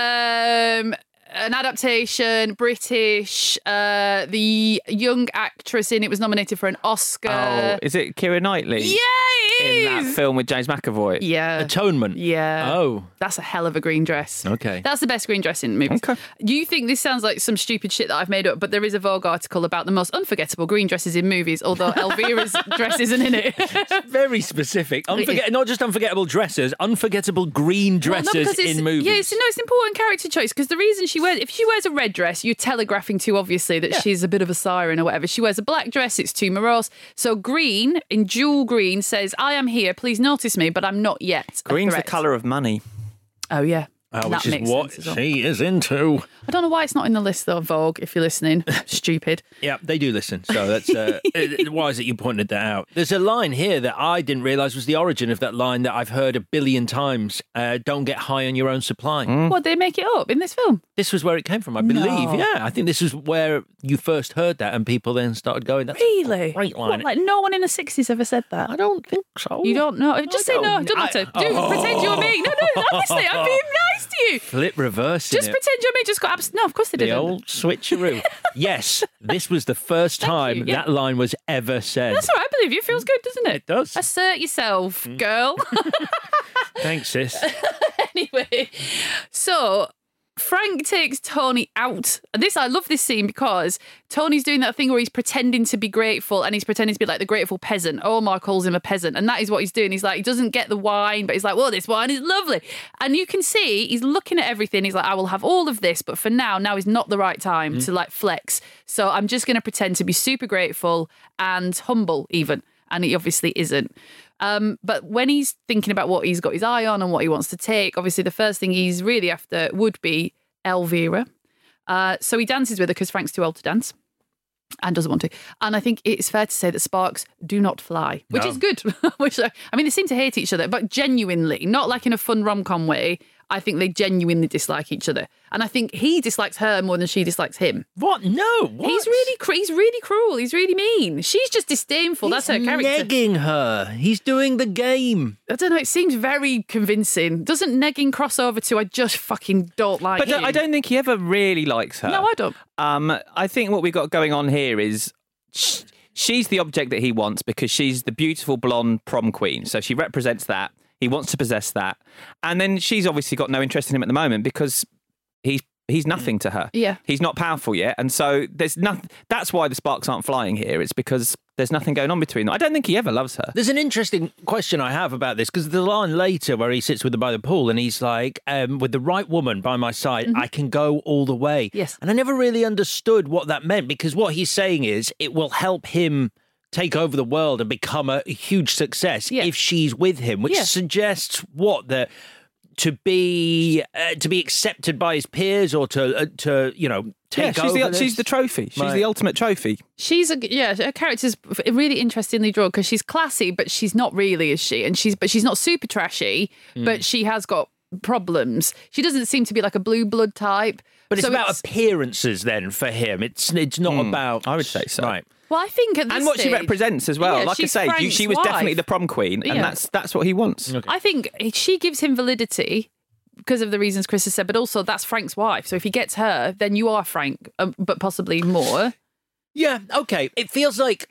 An adaptation, British. The young actress in it was nominated for an Oscar. Oh, is it Keira Knightley? Yeah, it is. In that film with James McAvoy? Yeah. Atonement? Yeah. Oh. That's a hell of a green dress. Okay. That's the best green dress in movies. Okay. You think this sounds like some stupid shit that I've made up, but there is a Vogue article about the most unforgettable green dresses in movies, although Elvira's dress isn't in it. It's very specific. Not just unforgettable dresses, unforgettable green dresses in movies. Yeah, it's important character choice, because the reason if she wears a red dress, you're telegraphing to obviously that she's a bit of a siren or whatever. She wears a black dress, it's too morose. So green, in jewel green, says, I am here, please notice me, but I'm not yet. Green's the colour of money. Oh, yeah. Which is what she is into. I don't know why it's not in the list, though, Vogue, if you're listening. Stupid. Yeah, they do listen. So that's why is it you pointed that out? There's a line here that I didn't realise was the origin of that line that I've heard a billion times. Don't get high on your own supply. What, they make it up in this film? This was where it came from, I believe. No. Yeah, I think this is where you first heard that and people then started going, that's really? a great line. What, like no one in the 60s ever said that? I don't think so. You don't know? Just say no. It doesn't matter. Pretend you're me. No, honestly, I'm being nice to you. Flip reverse. Just pretend you're me. Just got no, of course they didn't. The old switcheroo. Yes, this was the first time that line was ever said. That's all right. I believe you. It feels good, doesn't it? It does. Assert yourself, girl. Thanks, sis. Anyway, so Frank takes Tony out. And I love this scene because Tony's doing that thing where he's pretending to be grateful and he's pretending to be like the grateful peasant. Omar calls him a peasant, and that is what he's doing. He's like, he doesn't get the wine, but he's like, well, this wine is lovely. And you can see he's looking at everything. He's like, I will have all of this, but for now is not the right time to like flex. So I'm just going to pretend to be super grateful and humble even. And he obviously isn't. But when he's thinking about what he's got his eye on and what he wants to take, obviously the first thing he's really after would be Elvira. So he dances with her because Frank's too old to dance and doesn't want to. And I think it's fair to say that sparks do not fly, which is good. They seem to hate each other, but genuinely, not like in a fun rom-com way. I think they genuinely dislike each other. And I think he dislikes her more than she dislikes him. What? No. What? He's really cruel. He's really mean. She's just disdainful. That's her character. He's negging her. He's doing the game. I don't know. It seems very convincing. Doesn't negging cross over to I just fucking don't like him? But I don't think he ever really likes her. No, I don't. I think what we've got going on here is she's the object that he wants because she's the beautiful blonde prom queen. So she represents that. He wants to possess that. And then she's obviously got no interest in him at the moment because he's nothing to her. Yeah. He's not powerful yet. And so there's nothing. That's why the sparks aren't flying here. It's because there's nothing going on between them. I don't think he ever loves her. There's an interesting question I have about this because the line later where he sits with her by the pool and he's like, with the right woman by my side, I can go all the way. Yes. And I never really understood what that meant because what he's saying is it will help him take over the world and become a huge success if she's with him, which suggests what to be accepted by his peers or to take over. She's the trophy. She's the ultimate trophy. Her character's really interestingly drawn because she's classy, but she's not really, is she? And she's not super trashy, but she has got problems. She doesn't seem to be like a blue blood type. But it's about appearances then for him. It's not about. I would say so. Right. Well, I think at this and what stage, she represents as well. Yeah, like I say, Frank's she was wife. definitely the prom queen, and that's what he wants. Okay. I think she gives him validity because of the reasons Chris has said, but also that's Frank's wife. So if he gets her, then you are Frank, but possibly more. Yeah. Okay. It feels like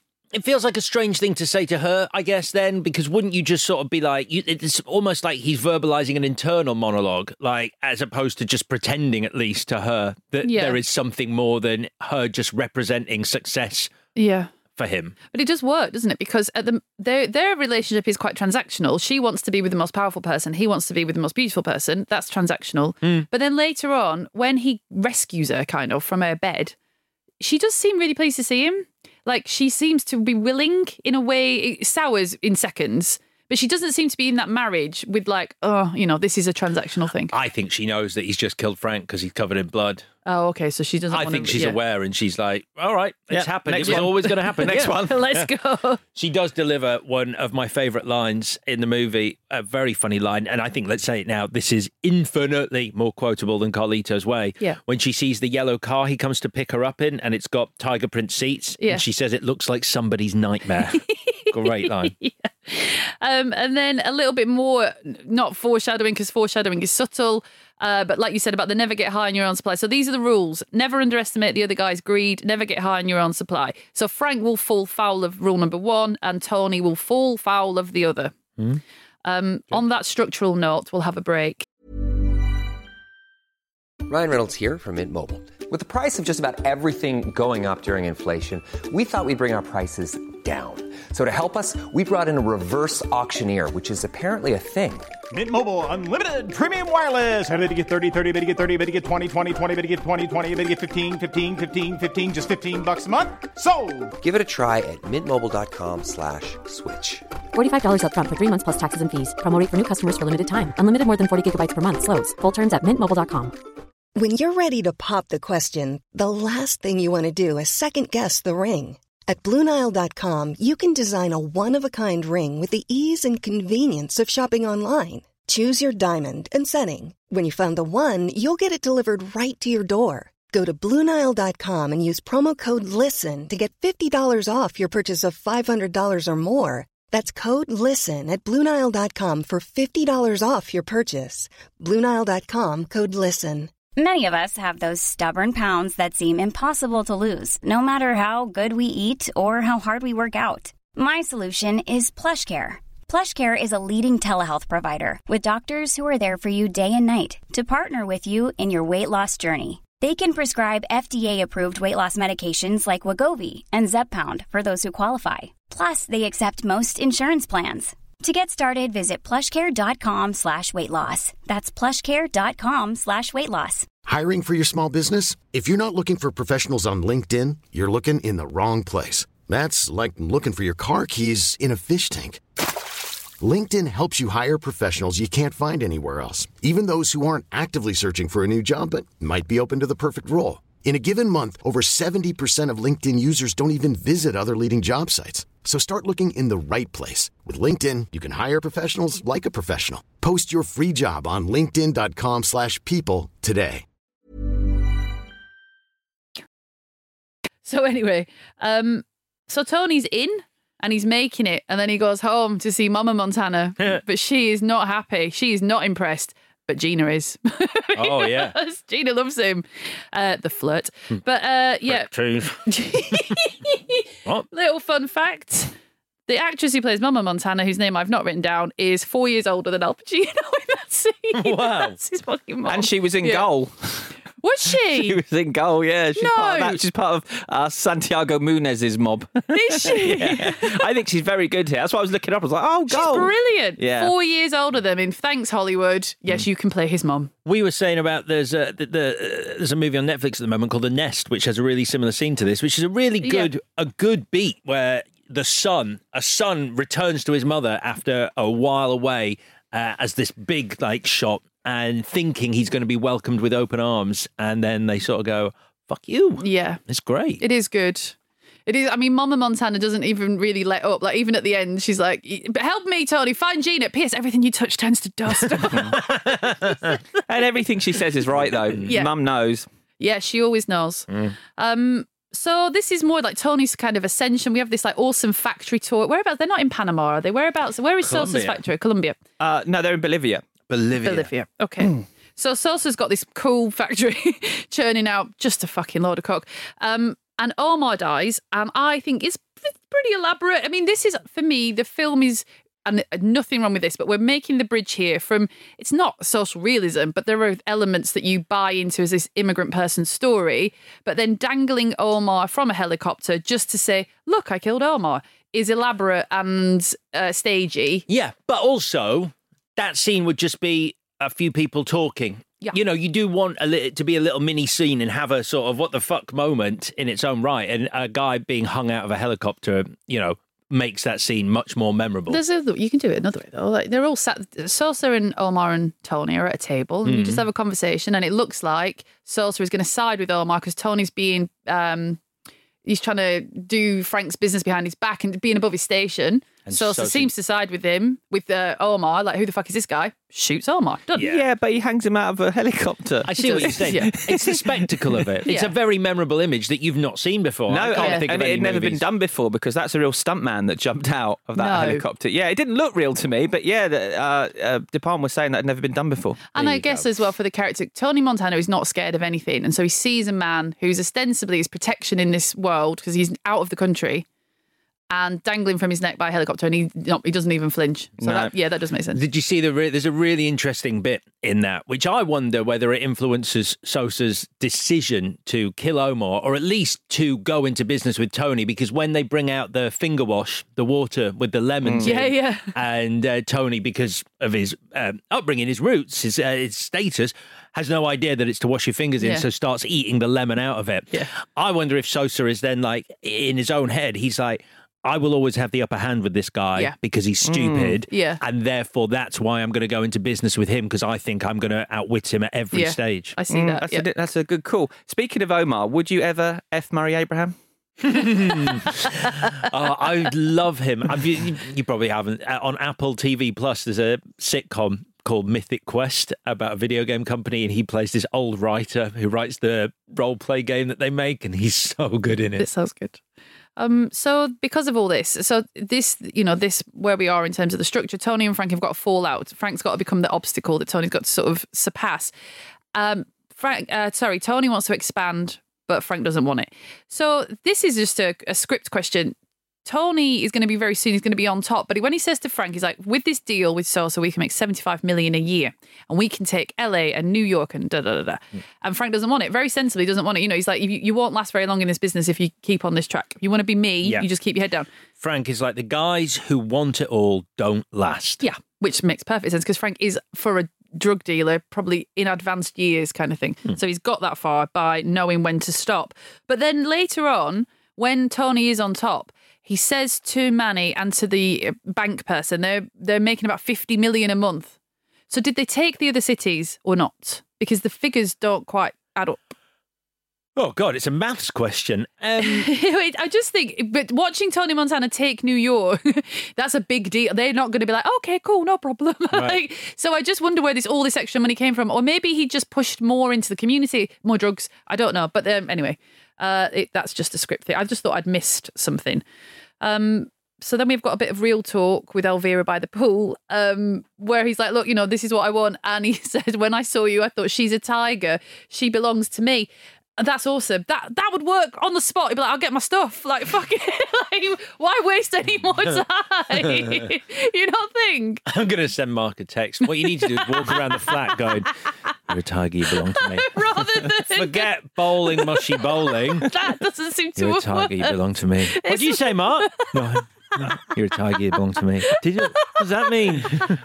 a strange thing to say to her, I guess, then, because wouldn't you just sort of be like, it's almost like he's verbalizing an internal monologue, like, as opposed to just pretending, at least to her, that there is something more than her just representing success for him. But it does work, doesn't it? Because their relationship is quite transactional. She wants to be with the most powerful person. He wants to be with the most beautiful person. That's transactional. But then later on, when he rescues her kind of from her bed, she does seem really pleased to see him. Like, she seems to be willing in a way. It sours in seconds, but she doesn't seem to be in that marriage with like, this is a transactional thing. I think she knows that he's just killed Frank because he's covered in blood. Oh, okay. So she doesn't. I think she's aware, and she's like, "All right, it's happened. Next It was one. always going to happen. Next one. Let's go." She does deliver one of my favourite lines in the movie, a very funny line, and I think, let's say it now, this is infinitely more quotable than Carlito's Way. Yeah. When she sees the yellow car he comes to pick her up in, and it's got tiger print seats, and she says it looks like somebody's nightmare. Great line. And then a little bit more, not foreshadowing, because foreshadowing is subtle, but like you said about the never get high on your own supply. So these are the rules. Never underestimate the other guy's greed. Never get high on your own supply. So Frank will fall foul of rule number one and Tony will fall foul of the other. On that structural note, we'll have a break. Ryan Reynolds here from Mint Mobile. With the price of just about everything going up during inflation, we thought we'd bring our prices down. So to help us, we brought in a reverse auctioneer, which is apparently a thing. Mint Mobile Unlimited Premium Wireless. How to get 30, 30, bit to get 30, bit to get 20, 20, 20, bit to get 20, 20, bit to get 15, 15, 15, 15, just $15 a month? Sold! Give it a try at mintmobile.com/switch. $45 up front for 3 months plus taxes and fees. Promo rate for new customers for limited time. Unlimited more than 40 gigabytes per month. Slows full terms at mintmobile.com. When you're ready to pop the question, the last thing you want to do is second-guess the ring. At BlueNile.com, you can design a one-of-a-kind ring with the ease and convenience of shopping online. Choose your diamond and setting. When you find the one, you'll get it delivered right to your door. Go to BlueNile.com and use promo code LISTEN to get $50 off your purchase of $500 or more. That's code LISTEN at BlueNile.com for $50 off your purchase. BlueNile.com, code LISTEN. Many of us have those stubborn pounds that seem impossible to lose, no matter how good we eat or how hard we work out. My solution is PlushCare. PlushCare is a leading telehealth provider with doctors who are there for you day and night to partner with you in your weight loss journey. They can prescribe FDA-approved weight loss medications like Wegovy and Zepbound for those who qualify. Plus, they accept most insurance plans. To get started, visit plushcare.com/weightloss. That's plushcare.com/weightloss. Hiring for your small business? If you're not looking for professionals on LinkedIn, you're looking in the wrong place. That's like looking for your car keys in a fish tank. LinkedIn helps you hire professionals you can't find anywhere else, even those who aren't actively searching for a new job but might be open to the perfect role. In a given month, over 70% of LinkedIn users don't even visit other leading job sites. So start looking in the right place. With LinkedIn, you can hire professionals like a professional. Post your free job on linkedin.com/people today. So anyway, so Tony's in and he's making it, and then he goes home to see Mama Montana, but she is not happy. She is not impressed. But Gina is. Oh, yeah. Gina loves him. The flirt. But, yeah. What? Little fun fact. The actress who plays Mama Montana, whose name I've not written down, is 4 years older than Al Pacino in that scene. Wow. That's his fucking mom. And she was in goal. Was she? She was in goal, yeah. She's part of that. She's part of Santiago Munez's mob. Is she? Yeah. I think she's very good here. That's why I was looking up. I was like, oh, goal. She's brilliant. Yeah. 4 years older than him. Thanks, Hollywood. Yes, you can play his mom. We were saying about there's a movie on Netflix at the moment called The Nest, which has a really similar scene to this, which is a really good beat where a son returns to his mother after a while away as this big shot, and thinking he's going to be welcomed with open arms, and then they sort of go, fuck you. Yeah. It's great. It is good. It is. I mean, Mama Montana doesn't even really let up. Like, even at the end, she's like, help me, Tony, find Gina. P.S. Everything you touch turns to dust. And everything she says is right, though. Yeah. Mum knows. Yeah, she always knows. So this is more like Tony's kind of ascension. We have this awesome factory tour. Whereabouts? They're not in Panama, are they? Whereabouts? Where is Sosa's factory? Colombia. No, they're in Bolivia. Bolivia. Okay. So Sosa's got this cool factory churning out just a fucking load of coke. And Omar dies, and I think it's pretty elaborate. I mean, this is, for me, the film is, and nothing wrong with this, but we're making the bridge here from, it's not social realism, but there are elements that you buy into as this immigrant person's story, but then dangling Omar from a helicopter just to say, look, I killed Omar, is elaborate and stagey. Yeah, but also that scene would just be a few people talking. Yeah. You know, you do want it to be a little mini scene and have a sort of what the fuck moment in its own right. And a guy being hung out of a helicopter, makes that scene much more memorable. You can do it another way, though. Like, they're all sat, Sosa and Omar and Tony are at a table, and you just have a conversation, and it looks like Sosa is going to side with Omar because Tony's being... he's trying to do Frank's business behind his back and being above his station. And Sosa seems to side with him, with Omar. Like, who the fuck is this guy? Shoots Omar. Yeah, but he hangs him out of a helicopter. I see what you're saying. Yeah. It's the spectacle of it. It's a very memorable image that you've not seen before. No, I can't think of and any it had never movies. been done before because that's a real stuntman that jumped out of that helicopter. Yeah, it didn't look real to me, but De Palma was saying that had never been done before. And I guess as well for the character, Tony Montana is not scared of anything, and so he sees a man who's ostensibly his protection in this world because he's out of the country, and dangling from his neck by a helicopter, and he doesn't even flinch. So that does make sense. Did you see there's a really interesting bit in that, which I wonder whether it influences Sosa's decision to kill Omar, or at least to go into business with Tony, because when they bring out the finger wash, the water with the lemons in, and Tony, because of his upbringing, his roots, his status, has no idea that it's to wash your fingers in, so starts eating the lemon out of it. Yeah. I wonder if Sosa is then in his own head, he's like, I will always have the upper hand with this guy because he's stupid. And therefore, that's why I'm going to go into business with him, because I think I'm going to outwit him at every stage. I see that. That's a good call. Speaking of Omar, would you ever F Murray Abraham? I love him. You probably haven't. On Apple TV Plus, there's a sitcom called Mythic Quest about a video game company, and he plays this old writer who writes the role play game that they make, and he's so good in it. It sounds good. So because of all this, this where we are in terms of the structure, Tony and Frank have got a fallout. Frank's got to become the obstacle that Tony's got to sort of surpass. Tony wants to expand, but Frank doesn't want it. So this is just a script question. Tony is going to be very soon, he's going to be on top. But when he says to Frank, he's like, with this deal with Sosa, we can make $75 million a year, and we can take LA and New York and da-da-da-da. And Frank doesn't want it. Very sensibly doesn't want it. He's like, you won't last very long in this business if you keep on this track. If you want to be me, you just keep your head down. Frank is like, the guys who want it all don't last. Yeah, which makes perfect sense, because Frank is, for a drug dealer, probably in advanced years kind of thing. So he's got that far by knowing when to stop. But then later on, when Tony is on top, he says to Manny and to the bank person, they're making about $50 million a month. So did they take the other cities or not? Because the figures don't quite add up. Oh, God, it's a maths question. I just think, but watching Tony Montana take New York, that's a big deal. They're not going to be like, okay, cool, no problem. Right. So I just wonder where all this extra money came from. Or maybe he just pushed more into the community, more drugs. I don't know. But anyway, that's just a script thing. I just thought I'd missed something. So then we've got a bit of real talk with Elvira by the pool, where he's like, look, this is what I want. And he said, when I saw you, I thought, she's a tiger. She belongs to me. And that's awesome. That would work on the spot. He'd be like, I'll get my stuff. Like, fuck it. Like, why waste any more time? You don't think? I'm going to send Mark a text. What you need to do is walk around the flat going, you're a tiger, you belong to me. Rather than... Forget bowling, mushy bowling. That doesn't seem to You're a work. tiger, you belong to me. What do you say, Mark? No, you're a tiger, you belong to me. What does that mean?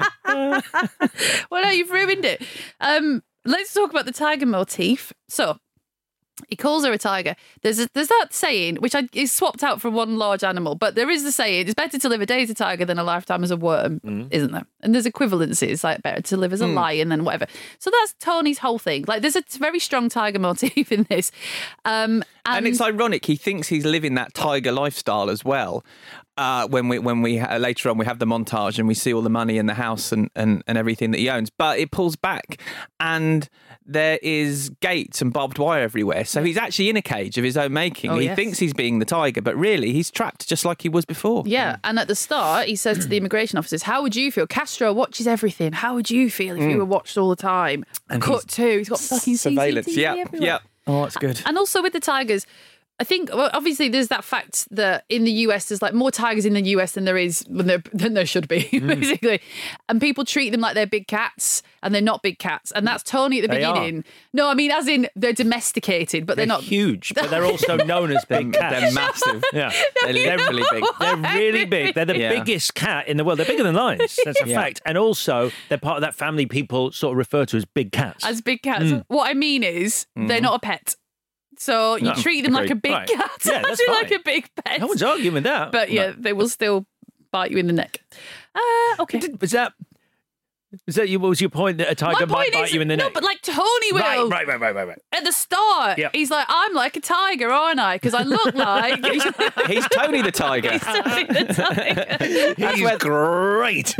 Well, no, you've ruined it. Let's talk about the tiger motif. So, he calls her a tiger. There's that saying, which is swapped out for one large animal, but there is the saying, it's better to live a day as a tiger than a lifetime as a worm, isn't there? And there's equivalencies, like better to live as a lion than whatever. So that's Tony's whole thing. Like, there's a very strong tiger motif in this. And it's ironic, he thinks he's living that tiger lifestyle as well. When we later on we have the montage and we see all the money in the house and everything that he owns, but it pulls back and there is gates and barbed wire everywhere. So he's actually in a cage of his own making. He thinks he's being the tiger, but really he's trapped just like he was before. Yeah, and at the start he says to the immigration officers, how would you feel? Castro watches everything. How would you feel if you were watched all the time? And cut too. He's got fucking surveillance. CCTV everywhere. Yeah. Oh, that's good. And also with the tigers, I think, well, obviously there's that fact that in the US there's like more tigers in the US than there should be, basically. And people treat them like they're big cats and they're not big cats. And that's Tony at the beginning. No, I mean, as in they're domesticated, but they're not huge, but they're also known as big cats. They're massive. Yeah. They're really big. They're really big. They're the biggest cat in the world. They're bigger than lions. That's a fact. And also they're part of that family people sort of refer to as big cats. As big cats. What I mean is they're not a pet. So you treat them like a big cat. Yeah, that's fine. fine. Like a big pet. No one's arguing with that. But they will still bite you in the neck. Okay. Was that what was your point, that a tiger might bite you in the neck? No, but like Tony will. Right. At the start, he's like, I'm like a tiger, aren't I? Because I look like... He's Tony the tiger. He's Tony the tiger. He's great.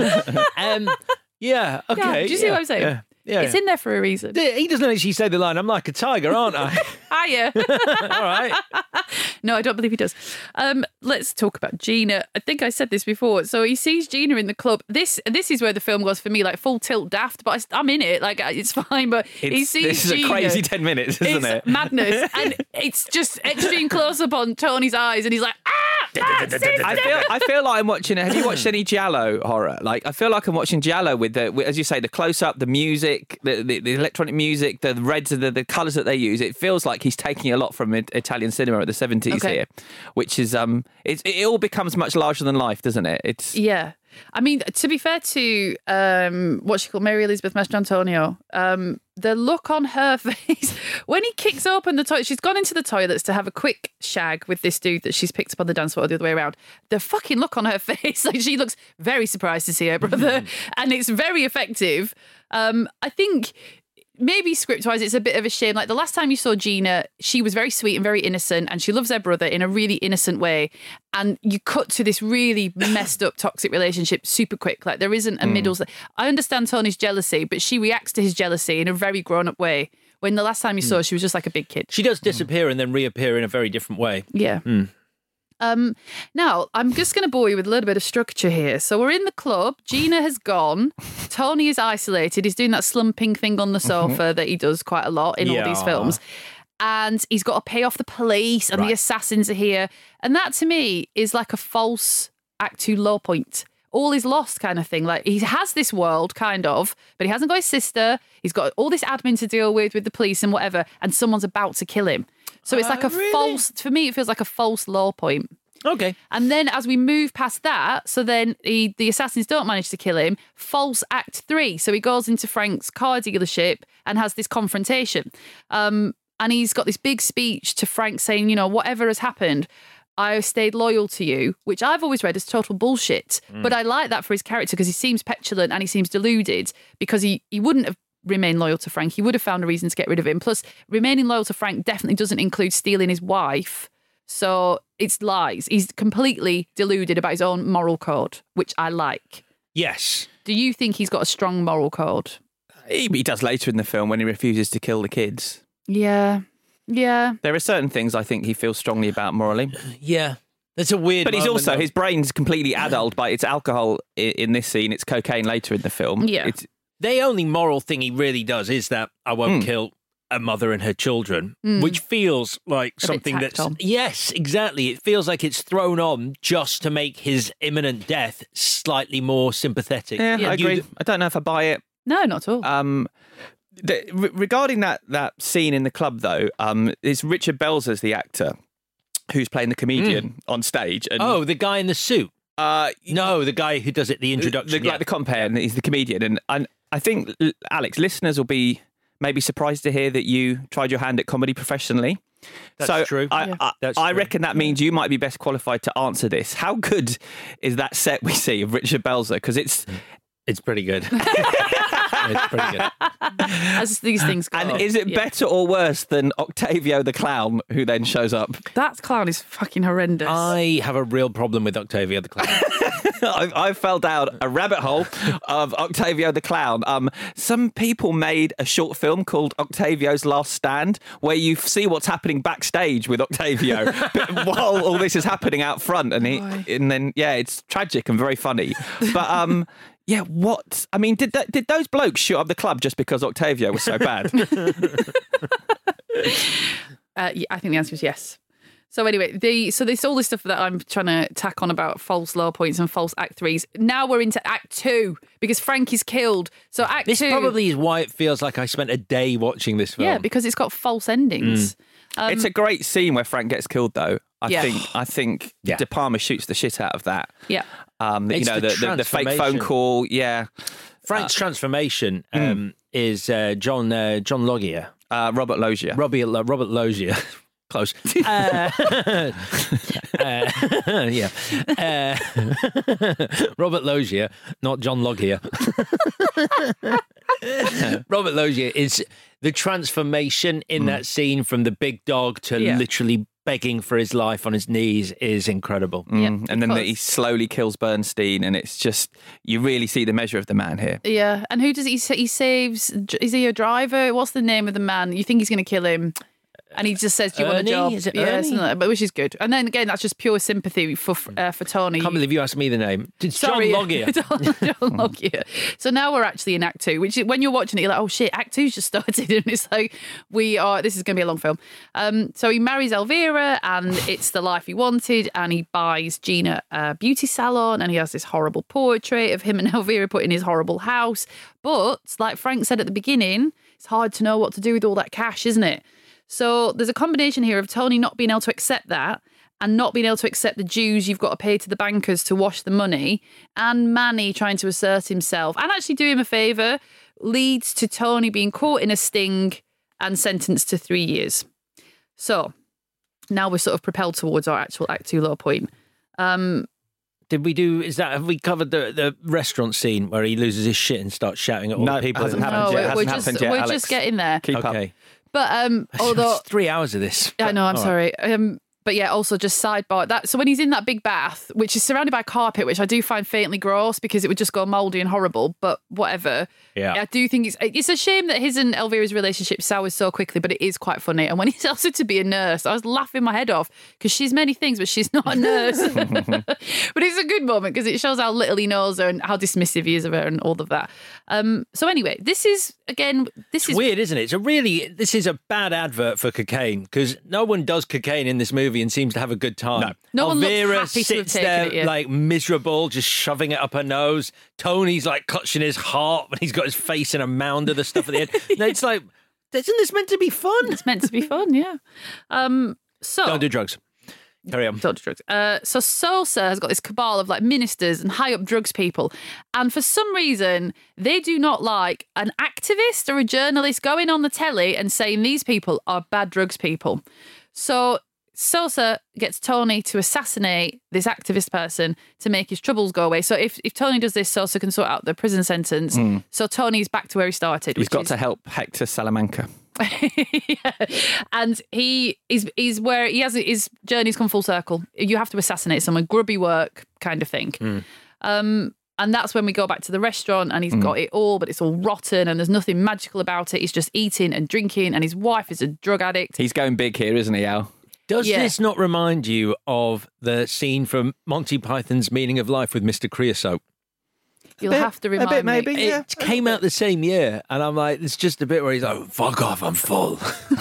Yeah, okay. Do you see what I'm saying? Yeah. It's in there for a reason. He doesn't actually say the line, I'm like a tiger, aren't I? Hiya. All right. No, I don't believe he does. Let's talk about Gina. I think I said this before. So he sees Gina in the club. This is where the film goes for me, like full tilt daft, but I'm in it. Like, it's fine, but he sees This is Gina. a crazy 10 minutes, isn't it? It's madness. And it's just extreme close-up on Tony's eyes, and he's like, I feel like I'm watching it. Have you watched any Giallo horror? Like, I feel like I'm watching Giallo with as you say, the close-up, the music, the electronic music, the reds and the colours that they use. It feels like he's taking a lot from Italian cinema of the 70s here, which is it all becomes much larger than life, doesn't it? Yeah. I mean, to be fair to what she called Mary Elizabeth Mastrantonio, the look on her face when he kicks open the toilet, she's gone into the toilets to have a quick shag with this dude that she's picked up on the dance floor, or the other way around. The fucking look on her face, like she looks very surprised to see her brother, and it's very effective. I think maybe script-wise it's a bit of a shame. Like the last time you saw Gina, she was very sweet and very innocent, and she loves her brother in a really innocent way, and you cut to this really messed up toxic relationship super quick. Like there isn't a middle. I understand Tony's jealousy, but she reacts to his jealousy in a very grown-up way, when the last time you saw her, she was just like a big kid. She does disappear and then reappear in a very different way. Yeah. Now, I'm just going to bore you with a little bit of structure here. So we're in the club. Gina has gone. Tony is isolated. He's doing that slumping thing on the sofa that he does quite a lot in all these films. And he's got to pay off the police, and the assassins are here. And that, to me, is like a false Act 2 low point. All is lost kind of thing. Like, he has this world, kind of, but he hasn't got his sister. He's got all this admin to deal with the police and whatever, and someone's about to kill him. So it's like a false, for me, it feels like a false low point. Okay. And then as we move past that, so then the assassins don't manage to kill him, false Act 3. So he goes into Frank's car dealership and has this confrontation. And he's got this big speech to Frank saying, you know, whatever has happened, I stayed loyal to you, which I've always read as total bullshit. But I like that for his character because he seems petulant and he seems deluded, because he wouldn't have remain loyal to Frank. He would have found a reason to get rid of him. Plus, remaining loyal to Frank definitely doesn't include stealing his wife. So it's lies. He's completely deluded about his own moral code, which I like. Yes. Do you think he's got a strong moral code? He does later in the film when he refuses to kill the kids. Yeah. There are certain things I think he feels strongly about morally. Yeah. That's a weird But he's moment, also, though. his brain's completely addled by it's alcohol in this scene, it's cocaine later in the film. Yeah. The only moral thing he really does is that I won't kill a mother and her children, which feels like something that's... Yes, exactly. It feels like it's thrown on just to make his imminent death slightly more sympathetic. Yeah, I agree. I don't know if I buy it. No, not at all. Regarding that scene in the club, though, it's Richard Belzer's the actor who's playing the comedian on stage. And, the guy in the suit. No, the guy who does it, the introduction. Like the compere, and he's the comedian. And I think, Alex, listeners will be maybe surprised to hear that you tried your hand at comedy professionally. That's true. I reckon that means you might be best qualified to answer this. How good is that set we see of Richard Belzer? Because it's pretty good. It's pretty good. As these things go. And is it better or worse than Octavio the clown, who then shows up? That clown is fucking horrendous. I have a real problem with Octavio the clown. I fell down a rabbit hole of Octavio the Clown. Some people made a short film called Octavio's Last Stand, where you see what's happening backstage with Octavio while all this is happening out front. And then it's tragic and very funny. But what? I mean, did those blokes shoot up the club just because Octavio was so bad? I think the answer is yes. So anyway, so there's all this stuff that I'm trying to tack on about false low points and false act threes. Now we're into act 2 because Frank is killed. So act 2... This probably is why it feels like I spent a day watching this film. Yeah, because it's got false endings. It's a great scene where Frank gets killed, though. I think De Palma shoots the shit out of that. Yeah. The fake phone call. Yeah. Frank's transformation is John Loggia. Robert Loggia. Robert Loggia. Close. Robert Loggia, not John Loggia. Robert Loggia is the transformation in that scene from the big dog to literally begging for his life on his knees is incredible. And then he slowly kills Bernstein, and it's just, you really see the measure of the man here. Yeah, and who does he saves? Is he a driver? What's the name of the man? You think he's going to kill him? And he just says, do you want a job? Is it Something Ernie? like that, but which is good. And then again, that's just pure sympathy for Tony. I can't believe you asked me the name. It's Sorry. John Loggia. John Loggia. So now we're actually in Act 2, which is, when you're watching it, you're like, oh shit, Act 2's just started. And it's like, this is going to be a long film. So he marries Elvira, and it's the life he wanted, and he buys Gina a beauty salon, and he has this horrible portrait of him and Elvira put in his horrible house. But like Frank said at the beginning, it's hard to know what to do with all that cash, isn't it? So there's a combination here of Tony not being able to accept that and not being able to accept the dues you've got to pay to the bankers to wash the money, and Manny trying to assert himself and actually do him a favour, leads to Tony being caught in a sting and sentenced to 3 years. So now we're sort of propelled towards our actual Act 2 low point. Have we covered the restaurant scene where he loses his shit and starts shouting at all the people? Hasn't happened yet. We're just getting there. Keep up. But although it's 3 hours of this. I know, I'm sorry. But yeah, also just sidebar that. So when he's in that big bath, which is surrounded by carpet, which I do find faintly gross because it would just go mouldy and horrible, but whatever. Yeah. I do think it's a shame that his and Elvira's relationship sours so quickly, but it is quite funny. And when he tells her to be a nurse, I was laughing my head off because she's many things, but she's not a nurse. But it's a good moment because it shows how little he knows her and how dismissive he is of her and all of that. So anyway, this is weird, isn't it? This is a bad advert for cocaine because no one does cocaine in this movie and seems to have a good time. No one looks Elvira happy to have sits taken there it, yeah. like miserable, just shoving it up her nose. Tony's like clutching his heart, but he's got his face in a mound of the stuff at the end. No, it's like, isn't this meant to be fun? It's meant to be fun, yeah. So don't do drugs. Carry on. Don't do drugs. So Sosa has got this cabal of like ministers and high up drugs people, and for some reason they do not like an activist or a journalist going on the telly and saying these people are bad drugs people. So Sosa gets Tony to assassinate this activist person to make his troubles go away. So if Tony does this, Sosa can sort out the prison sentence. So Tony's back to where he started. He's got to help Hector Salamanca. Yeah. And he's where he has his journey's come full circle. You have to assassinate someone, grubby work kind of thing. And that's when we go back to the restaurant and he's got it all, but it's all rotten and there's nothing magical about it. He's just eating and drinking and his wife is a drug addict. He's going big here, isn't he, Al? Does this not remind you of the scene from Monty Python's Meaning of Life with Mr. Creosote? You'll have to remind me. It came out the same year, and I'm like, it's just a bit where he's like, fuck off, I'm full.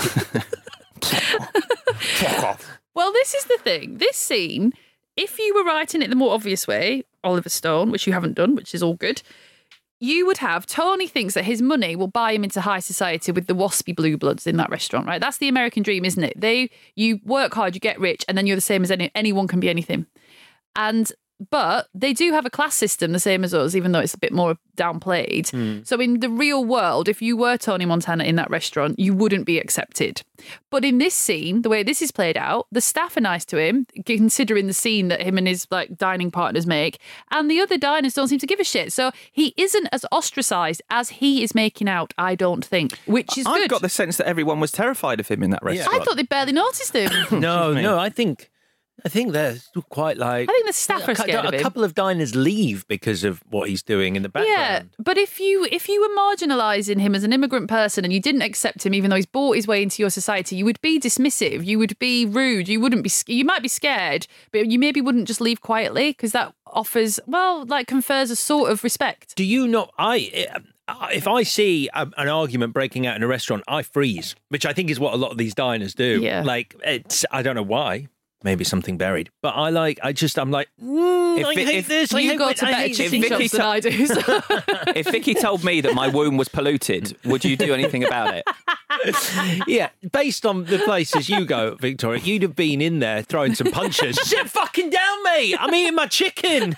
Fuck off. Well, this is the thing. This scene, if you were writing it the more obvious way, Oliver Stone, which you haven't done, which is all good, you would have Tony thinks that his money will buy him into high society with the waspy blue bloods in that restaurant, right? That's the American dream, isn't it? You work hard, you get rich, and then you're the same as anyone can be anything. But they do have a class system the same as us, even though it's a bit more downplayed. So in the real world, if you were Tony Montana in that restaurant, you wouldn't be accepted. But in this scene, the way this is played out, the staff are nice to him, considering the scene that him and his dining partners make, and the other diners don't seem to give a shit. So he isn't as ostracized as he is making out, I don't think, which is good. I've got the sense that everyone was terrified of him in that restaurant. I thought they barely noticed him. No, I think they're quite like... I think the staff are scared of him. A couple of diners leave because of what he's doing in the background. Yeah, but if you were marginalising him as an immigrant person and you didn't accept him, even though he's bought his way into your society, you would be dismissive, you would be rude, you might be scared, but you maybe wouldn't just leave quietly because that offers, confers a sort of respect. Do you not... If I see an argument breaking out in a restaurant, I freeze, which I think is what a lot of these diners do. Yeah. I don't know why. Maybe something buried. But I'm like, I hate this. Well, you go to better chicken shops than I do. So. If Vicky told me that my womb was polluted, would you do anything about it? Yeah, based on the places you go, Victoria, you'd have been in there throwing some punches. Sit fucking down, mate. I'm eating my chicken.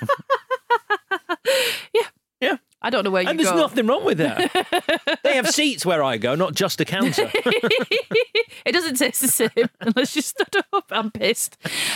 Yeah. I don't know where you go. And there's nothing wrong with that. They have seats where I go, not just a counter. It doesn't taste the same unless you stood up. I'm pissed.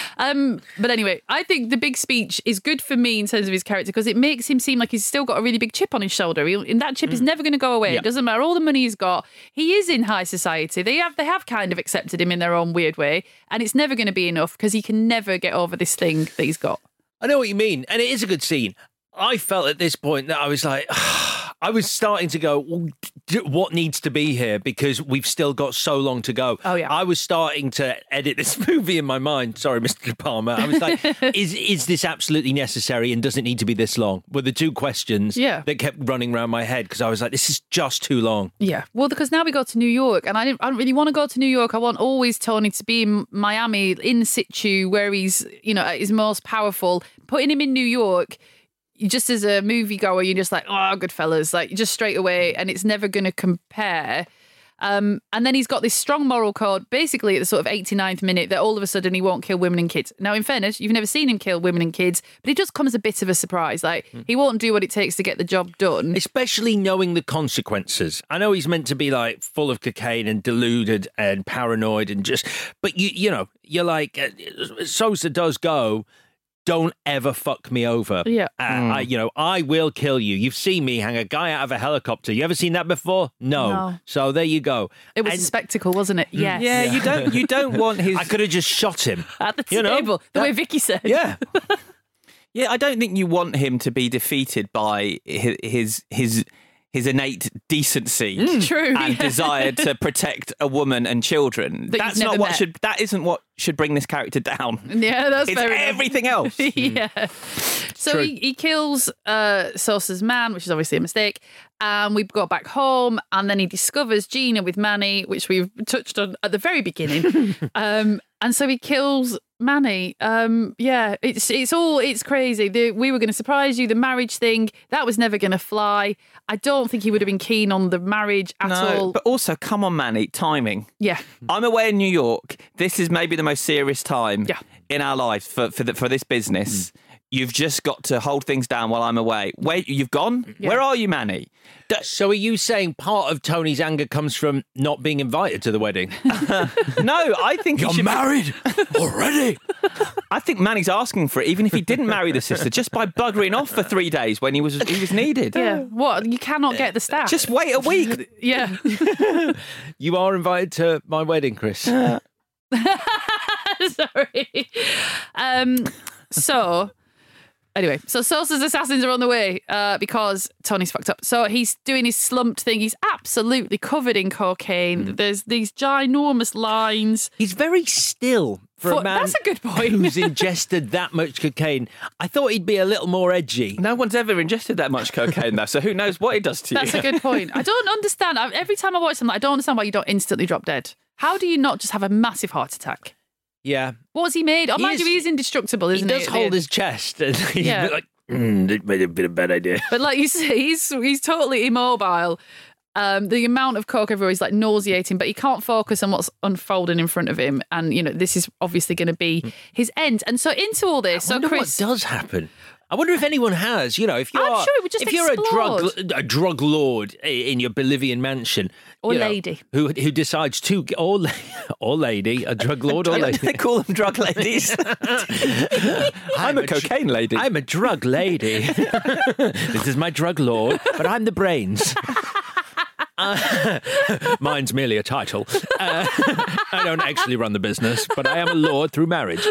But anyway, I think the big speech is good for me in terms of his character because it makes him seem like he's still got a really big chip on his shoulder. And that chip is never going to go away. Yeah. It doesn't matter all the money he's got. He is in high society. They have kind of accepted him in their own weird way. And it's never going to be enough because he can never get over this thing that he's got. I know what you mean. And it is a good scene. I felt at this point that I was like, I was starting to go, well, what needs to be here? Because we've still got so long to go. Oh, yeah. I was starting to edit this movie in my mind. Sorry, Mr. De Palma. I was like, is this absolutely necessary and does it need to be this long? Were the two questions that kept running around my head because I was like, this is just too long. Yeah. Well, because now we go to New York and I don't really want to go to New York. I want always Tony to be in Miami, in situ, where he's, at his most powerful. Putting him in New York... just as a moviegoer, you're just like, oh, Goodfellas, just straight away, and it's never going to compare. And then he's got this strong moral code, basically at the sort of 89th minute, that all of a sudden he won't kill women and kids. Now, in fairness, you've never seen him kill women and kids, but it just comes as a bit of a surprise. He won't do what it takes to get the job done. Especially knowing the consequences. I know he's meant to be full of cocaine and deluded and paranoid and but you're like, Sosa does go... don't ever fuck me over. Yeah. I will kill you. You've seen me hang a guy out of a helicopter. You ever seen that before? No. So there you go. It was a spectacle, wasn't it? Yes. Yeah, you don't want his... I could have just shot him. At the table, the way Vicky said. Yeah. Yeah, I don't think you want him to be defeated by his innate decency and desire to protect a woman and children. That isn't what should bring this character down. Yeah, that's it's fair enough. everything else. Yeah. So he kills Sosa's man, which is obviously a mistake. And we got back home, and then he discovers Gina with Manny, which we've touched on at the very beginning. And so he kills Manny. It's crazy. We were going to surprise you. The marriage thing, that was never going to fly. I don't think he would have been keen on the marriage at all. But also, come on, Manny, timing. Yeah. I'm away in New York. This is maybe the most serious time in our lives for this business. You've just got to hold things down while I'm away. Wait, you've gone? Yeah. Where are you, Manny? So are you saying part of Tony's anger comes from not being invited to the wedding? No, I think You're married already? I think Manny's asking for it, even if he didn't marry the sister, just by buggering off for 3 days when he was needed. Yeah. What? You cannot get the staff. Just wait a week. Yeah. You are invited to my wedding, Chris. Sorry. Anyway, so Sosa's assassins are on the way because Tony's fucked up. So he's doing his slumped thing. He's absolutely covered in cocaine. There's these ginormous lines. He's very still for a man that's a good point. who's ingested that much cocaine. I thought he'd be a little more edgy. No one's ever ingested that much cocaine, though, so who knows what it does to you. That's a good point. I don't understand. Every time I watch something, I don't understand why you don't instantly drop dead. How do you not just have a massive heart attack? Yeah. What's he made? Oh, mind you, he's indestructible, isn't he? He does hold his chest. And he's Yeah. like, it might have been a bad idea. But like you say, he's totally immobile. The amount of coke everywhere is like nauseating, but he can't focus on what's unfolding in front of him. And, this is obviously going to be his end. And so into all this, I wonder what does happen. I wonder if anyone has, if you're, I'm sure it would just if you're explode. a drug lord in your Bolivian mansion, Or lady. who decides to, or lady, a drug lord or lady. They call them drug ladies. I'm a cocaine lady. I'm a drug lady. This is my drug lord, but I'm the brains. Mine's merely a title. I don't actually run the business, but I am a lord through marriage.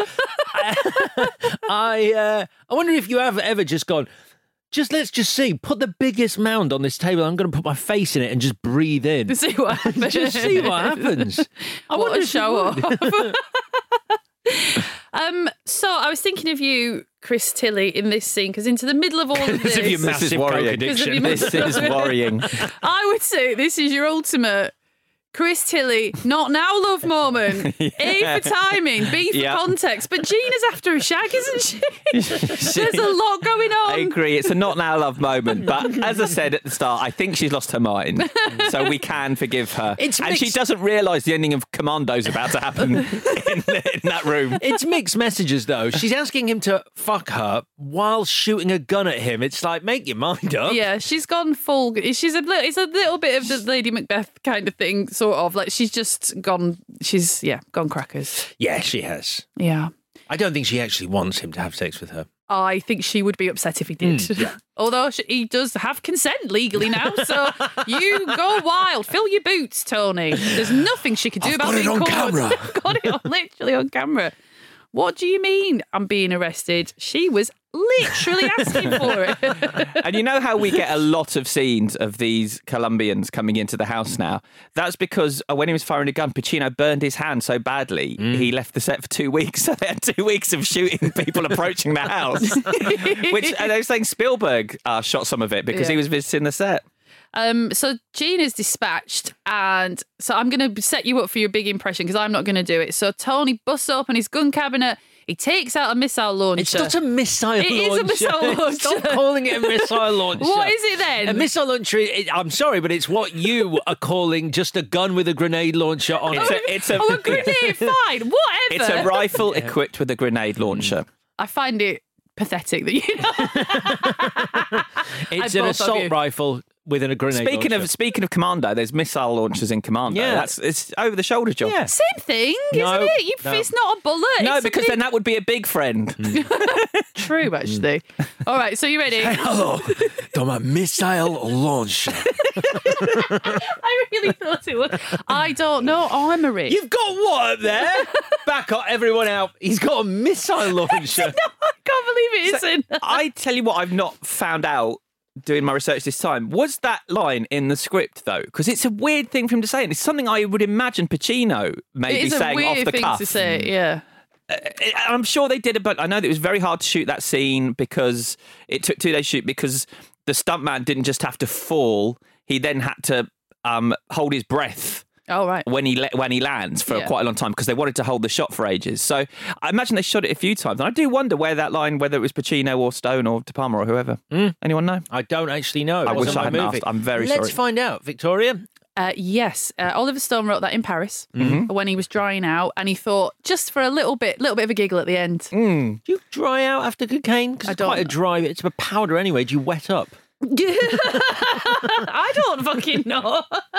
I wonder if you have ever just gone, let's see, put the biggest mound on this table. I'm going to put my face in it and just breathe in. See what happens. Just see what happens. I want to show off. So I was thinking of you, Chris Tilly, in this scene, because into the middle of all of this... Because of your massive coke addiction. This is worrying. I would say this is your ultimate Chris Tilly, not now love moment. Yeah. A for timing, B for context. But Gina's after a shag, isn't she? There's a lot going on. I agree. It's a not now love moment. But as I said at the start, I think she's lost her mind. So we can forgive her. And she doesn't realise the ending of Commando's about to happen in that room. It's mixed messages, though. She's asking him to fuck her while shooting a gun at him. It's like, make your mind up. Yeah, she's gone full... It's a little bit of the Lady Macbeth kind of thing, sort of. Like, she's just gone... She's, gone crackers. Yeah, she has. Yeah. I don't think she actually wants him to have sex with her. I think she would be upset if he did. Yeah. Although he does have consent legally now, so you go wild. Fill your boots, Tony. There's nothing she could do about being caught. I've got it literally on camera. What do you mean I'm being arrested? She was literally asking for it. And you know how we get a lot of scenes of these Colombians coming into the house now? That's because when he was firing a gun, Pacino burned his hand so badly, he left the set for 2 weeks. So they had 2 weeks of shooting people approaching the house. Which, and they were saying Spielberg shot some of it because he was visiting the set. So Gene is dispatched, and so I'm going to set you up for your big impression because I'm not going to do it. So Tony busts open his gun cabinet. He takes out a missile launcher. It's not a missile launcher. It is a missile launcher. Stop calling it a missile launcher. What is it then? A missile launcher, I'm sorry, but it's what you are calling just a gun with a grenade launcher on it. A grenade, fine, whatever. It's a rifle equipped with a grenade launcher. I find it pathetic that you know. It's an assault rifle with a grenade launcher. Speaking of Commando, there's missile launchers in Commando. Yeah. It's over the shoulder job. Yeah. Same thing, isn't it? It's not a bullet. No, it's because then that would be a big friend. True, actually. All right, so you ready? Hello, to my missile launcher. I really thought it was. I don't know armory. You've got what up there? Back up, everyone out. He's got a missile launcher. No, I can't believe it isn't. I tell you what, I've not found out doing my research this time. Was that line in the script, though? Because it's a weird thing for him to say, and it's something I would imagine Pacino maybe saying off the cuff. It is a weird thing to say, yeah. I'm sure they did it, but I know that it was very hard to shoot that scene because it took 2 days to shoot because the stuntman didn't just have to fall, he then had to hold his breath. Oh, right. When he lands for quite a long time because they wanted to hold the shot for ages. So I imagine they shot it a few times. And I do wonder where that line, whether it was Pacino or Stone or De Palma or whoever. Anyone know? I don't actually know. I wish I hadn't asked. I'm very sorry. Let's find out, Victoria. Yes, Oliver Stone wrote that in Paris Mm-hmm. when he was drying out, and he thought just for a little bit of a giggle at the end. Do you dry out after cocaine? Because it's quite a dry. It's a powder anyway. Do you wet up? I don't fucking know.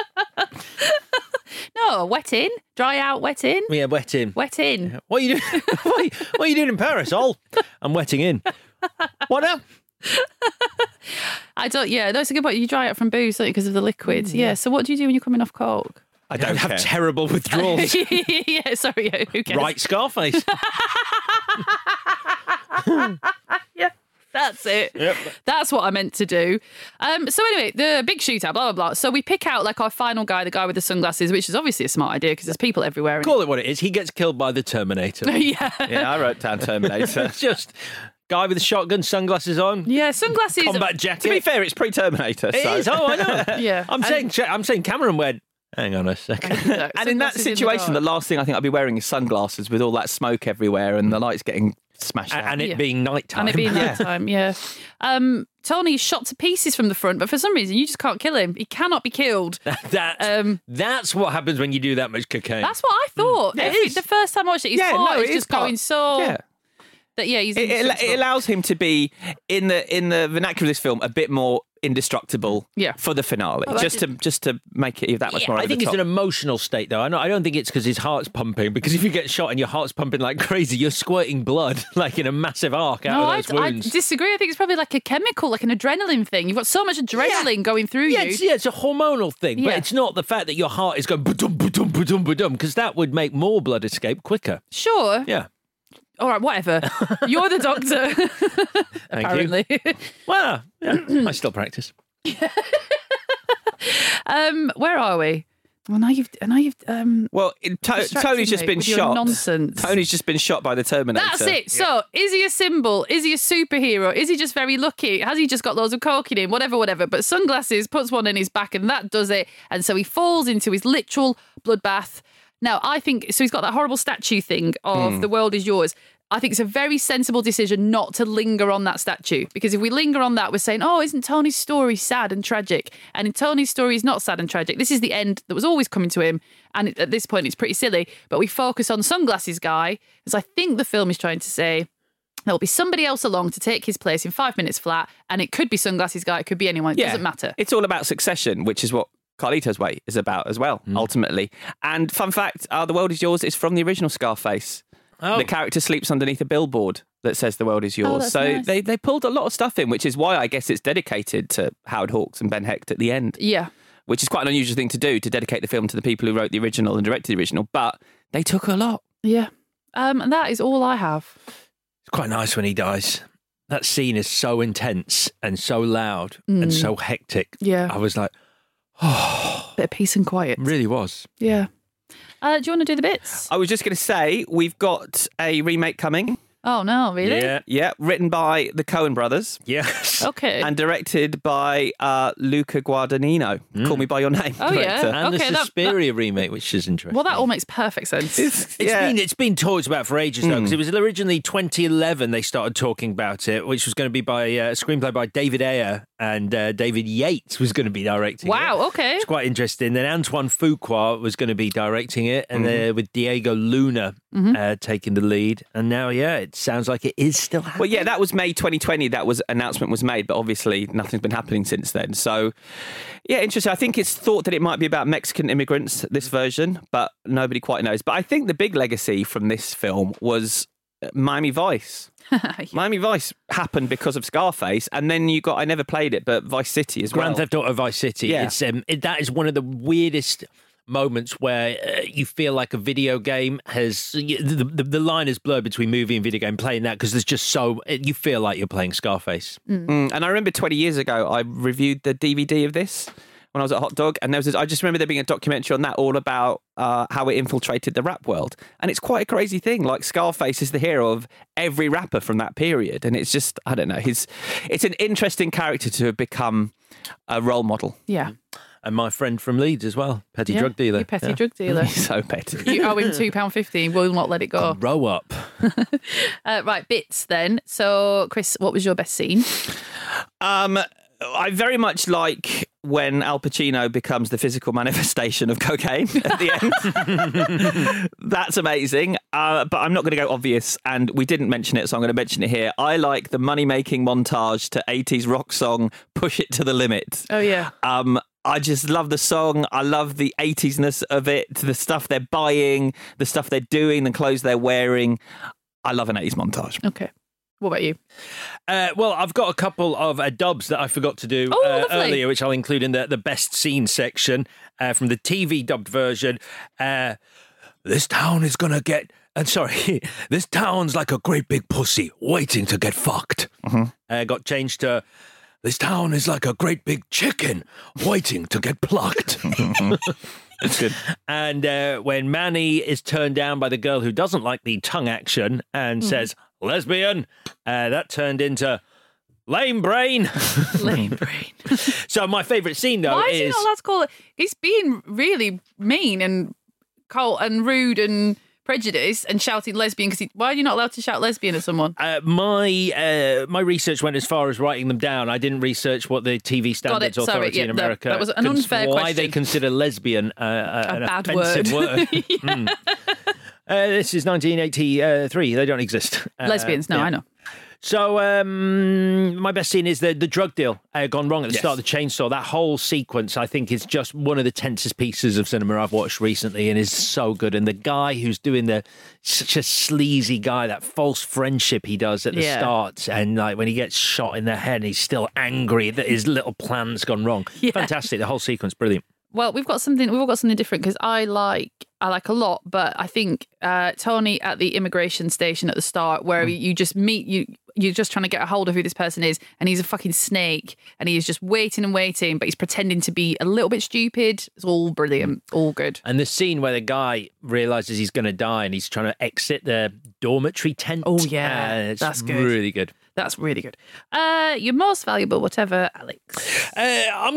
No, wet in, dry out, wet in. Yeah, wet in. Wet in. What are you doing? what are you doing in Paris? I'm wetting in. What now? I don't. Yeah, that's a good point. You dry out from booze, don't you, because of the liquids. Yeah. So what do you do when you're coming off coke? I don't have terrible withdrawals. Yeah, sorry. Yeah, who cares? Right, Scarface. Yeah. That's it. Yep. That's what I meant to do. So anyway, the big shootout, blah, blah, blah. So we pick out like our final guy, the guy with the sunglasses, which is obviously a smart idea because there's people everywhere. Call it what it is. He gets killed by the Terminator. Yeah. Yeah, I wrote down Terminator. It's just guy with a shotgun, sunglasses on. Yeah, sunglasses. Combat jacket. To be fair, it's pre-Terminator. It is. Oh, I know. Yeah. I'm saying Cameron went, hang on a second. And in that situation, the last thing I think I'd be wearing is sunglasses with all that smoke everywhere and the lights getting smashed out. And it being nighttime. And it being nighttime, yeah. Tony's shot to pieces from the front, but for some reason you just can't kill him. He cannot be killed. That's what happens when you do that much cocaine. That's what I thought. The first time I watched it, his heart is just going so... Yeah. That, yeah, he's it allows him to be, in the vernacular of this film, a bit more indestructible for the finale, just to make it that much more over I think the it's top. an emotional state, though. I don't think it's because his heart's pumping, because if you get shot and your heart's pumping like crazy, you're squirting blood like in a massive arc out of those wounds. I disagree. I think it's probably like a chemical, like an adrenaline thing. You've got so much adrenaline going through you. It's a hormonal thing, but it's not the fact that your heart is going ba-dum, ba-dum, ba-dum, ba-dum, because that would make more blood escape quicker. Sure. Yeah. All right, whatever. You're the doctor. Apparently. Well, I still practice. Where are we? Well, now you've. Tony's just been shot. Nonsense. Tony's just been shot by the Terminator. That's it. So, is he a symbol? Is he a superhero? Is he just very lucky? Has he just got loads of coke in him? Whatever. But sunglasses, puts one in his back, and that does it. And so he falls into his literal bloodbath. Now, I think, so he's got that horrible statue thing of the world is yours. I think it's a very sensible decision not to linger on that statue, because if we linger on that, we're saying, oh, isn't Tony's story sad and tragic? And in Tony's story, he's not sad and tragic. This is the end that was always coming to him. And at this point, it's pretty silly. But we focus on Sunglasses Guy, as I think the film is trying to say, there'll be somebody else along to take his place in 5 minutes flat. And it could be Sunglasses Guy, it could be anyone. It doesn't matter. It's all about succession, which is what Carlito's Way is about as well, ultimately. And fun fact, The World Is Yours is from the original Scarface. Oh. The character sleeps underneath a billboard that says the world is yours. So nice. they pulled a lot of stuff in, which is why I guess it's dedicated to Howard Hawks and Ben Hecht at the end. Yeah. Which is quite an unusual thing to do, to dedicate the film to the people who wrote the original and directed the original. But they took a lot. Yeah. And that is all I have. It's quite nice when he dies. That scene is so intense and so loud and so hectic. Yeah. I was like, bit of peace and quiet. Really was. Yeah. Do you want to do the bits? I was just going to say, we've got a remake coming. Oh, no, really? Yeah, written by the Coen brothers. Yes. Okay. And directed by Luca Guadagnino. Call Me By Your Name. Oh, director. yeah. And Okay, the Suspiria remake, which is interesting. Well, that all makes perfect sense. It's been talked about for ages, though, because it was originally 2011 they started talking about it, which was going to be by a screenplay by David Ayer, and David Yates was going to be directing it. Wow, okay. It's quite interesting. Then Antoine Fuqua was going to be directing it, and with Diego Luna taking the lead. And now, it sounds like it is still happening. Well, yeah, that was May 2020. That announcement was made, but obviously nothing's been happening since then. So, yeah, interesting. I think it's thought that it might be about Mexican immigrants, this version, but nobody quite knows. But I think the big legacy from this film was Miami Vice. Miami Vice happened because of Scarface, and then you got, I never played it, but Vice City as well. Grand Theft Auto Vice City. Yeah. It's, that is one of the weirdest moments where you feel like a video game has the line is blurred between movie and video game playing that, because there's just you feel like you're playing Scarface. And I remember 20 years ago I reviewed the DVD of this when I was at Hot Dog, and I just remember there being a documentary on that all about how it infiltrated the rap world. And it's quite a crazy thing. Like, Scarface is the hero of every rapper from that period, and it's just, I don't know, it's an interesting character to have become a role model. Yeah. And my friend from Leeds as well, petty drug dealer. You're petty drug dealer. He's so petty. You owe him £2.50. Will not let it go. Grow up. Right, bits then. So, Chris, what was your best scene? I very much like when Al Pacino becomes the physical manifestation of cocaine at the end. That's amazing. But I'm not going to go obvious, and we didn't mention it, so I'm going to mention it here. I like the money-making montage to 80s rock song Push It to the Limit. Oh, yeah. I just love the song. I love the 80s-ness of it, the stuff they're buying, the stuff they're doing, the clothes they're wearing. I love an 80s montage. Okay. What about you? Well, I've got a couple of dubs that I forgot to do earlier, which I'll include in the best scene section from the TV dubbed version. This town is going to get... this town's like a great big pussy waiting to get fucked. Got changed to... This town is like a great big chicken waiting to get plucked. That's good. And when Manny is turned down by the girl who doesn't like the tongue action and says, lesbian, that turned into lame brain. Lame brain. So my favourite scene, though, Why is he not allowed to call it? He's being really mean and cold and rude and prejudiced and shouting lesbian. Why are you not allowed to shout lesbian at someone? My research went as far as writing them down. I didn't research what the TV Standards Authority in America. That was an unfair question. Why they consider lesbian an bad offensive word. This is 1983. They don't exist. Lesbians, no, I know. So my best scene is the drug deal gone wrong at the start of the chainsaw. That whole sequence, I think, is just one of the tensest pieces of cinema I've watched recently and is so good. And the guy who's doing such a sleazy guy, that false friendship he does at the start, and like when he gets shot in the head and he's still angry that his little plan's gone wrong. Yeah. Fantastic. The whole sequence, brilliant. Well, we've all got something different because I like a lot, but I think Tony at the immigration station at the start where you just meet you're just trying to get a hold of who this person is, and he's a fucking snake, and he is just waiting and waiting, but he's pretending to be a little bit stupid. It's all brilliant, all good. And the scene where the guy realises he's going to die and he's trying to exit the dormitory tent. Oh yeah, that's good. Really good. That's really good. Your most valuable, whatever, Alex. I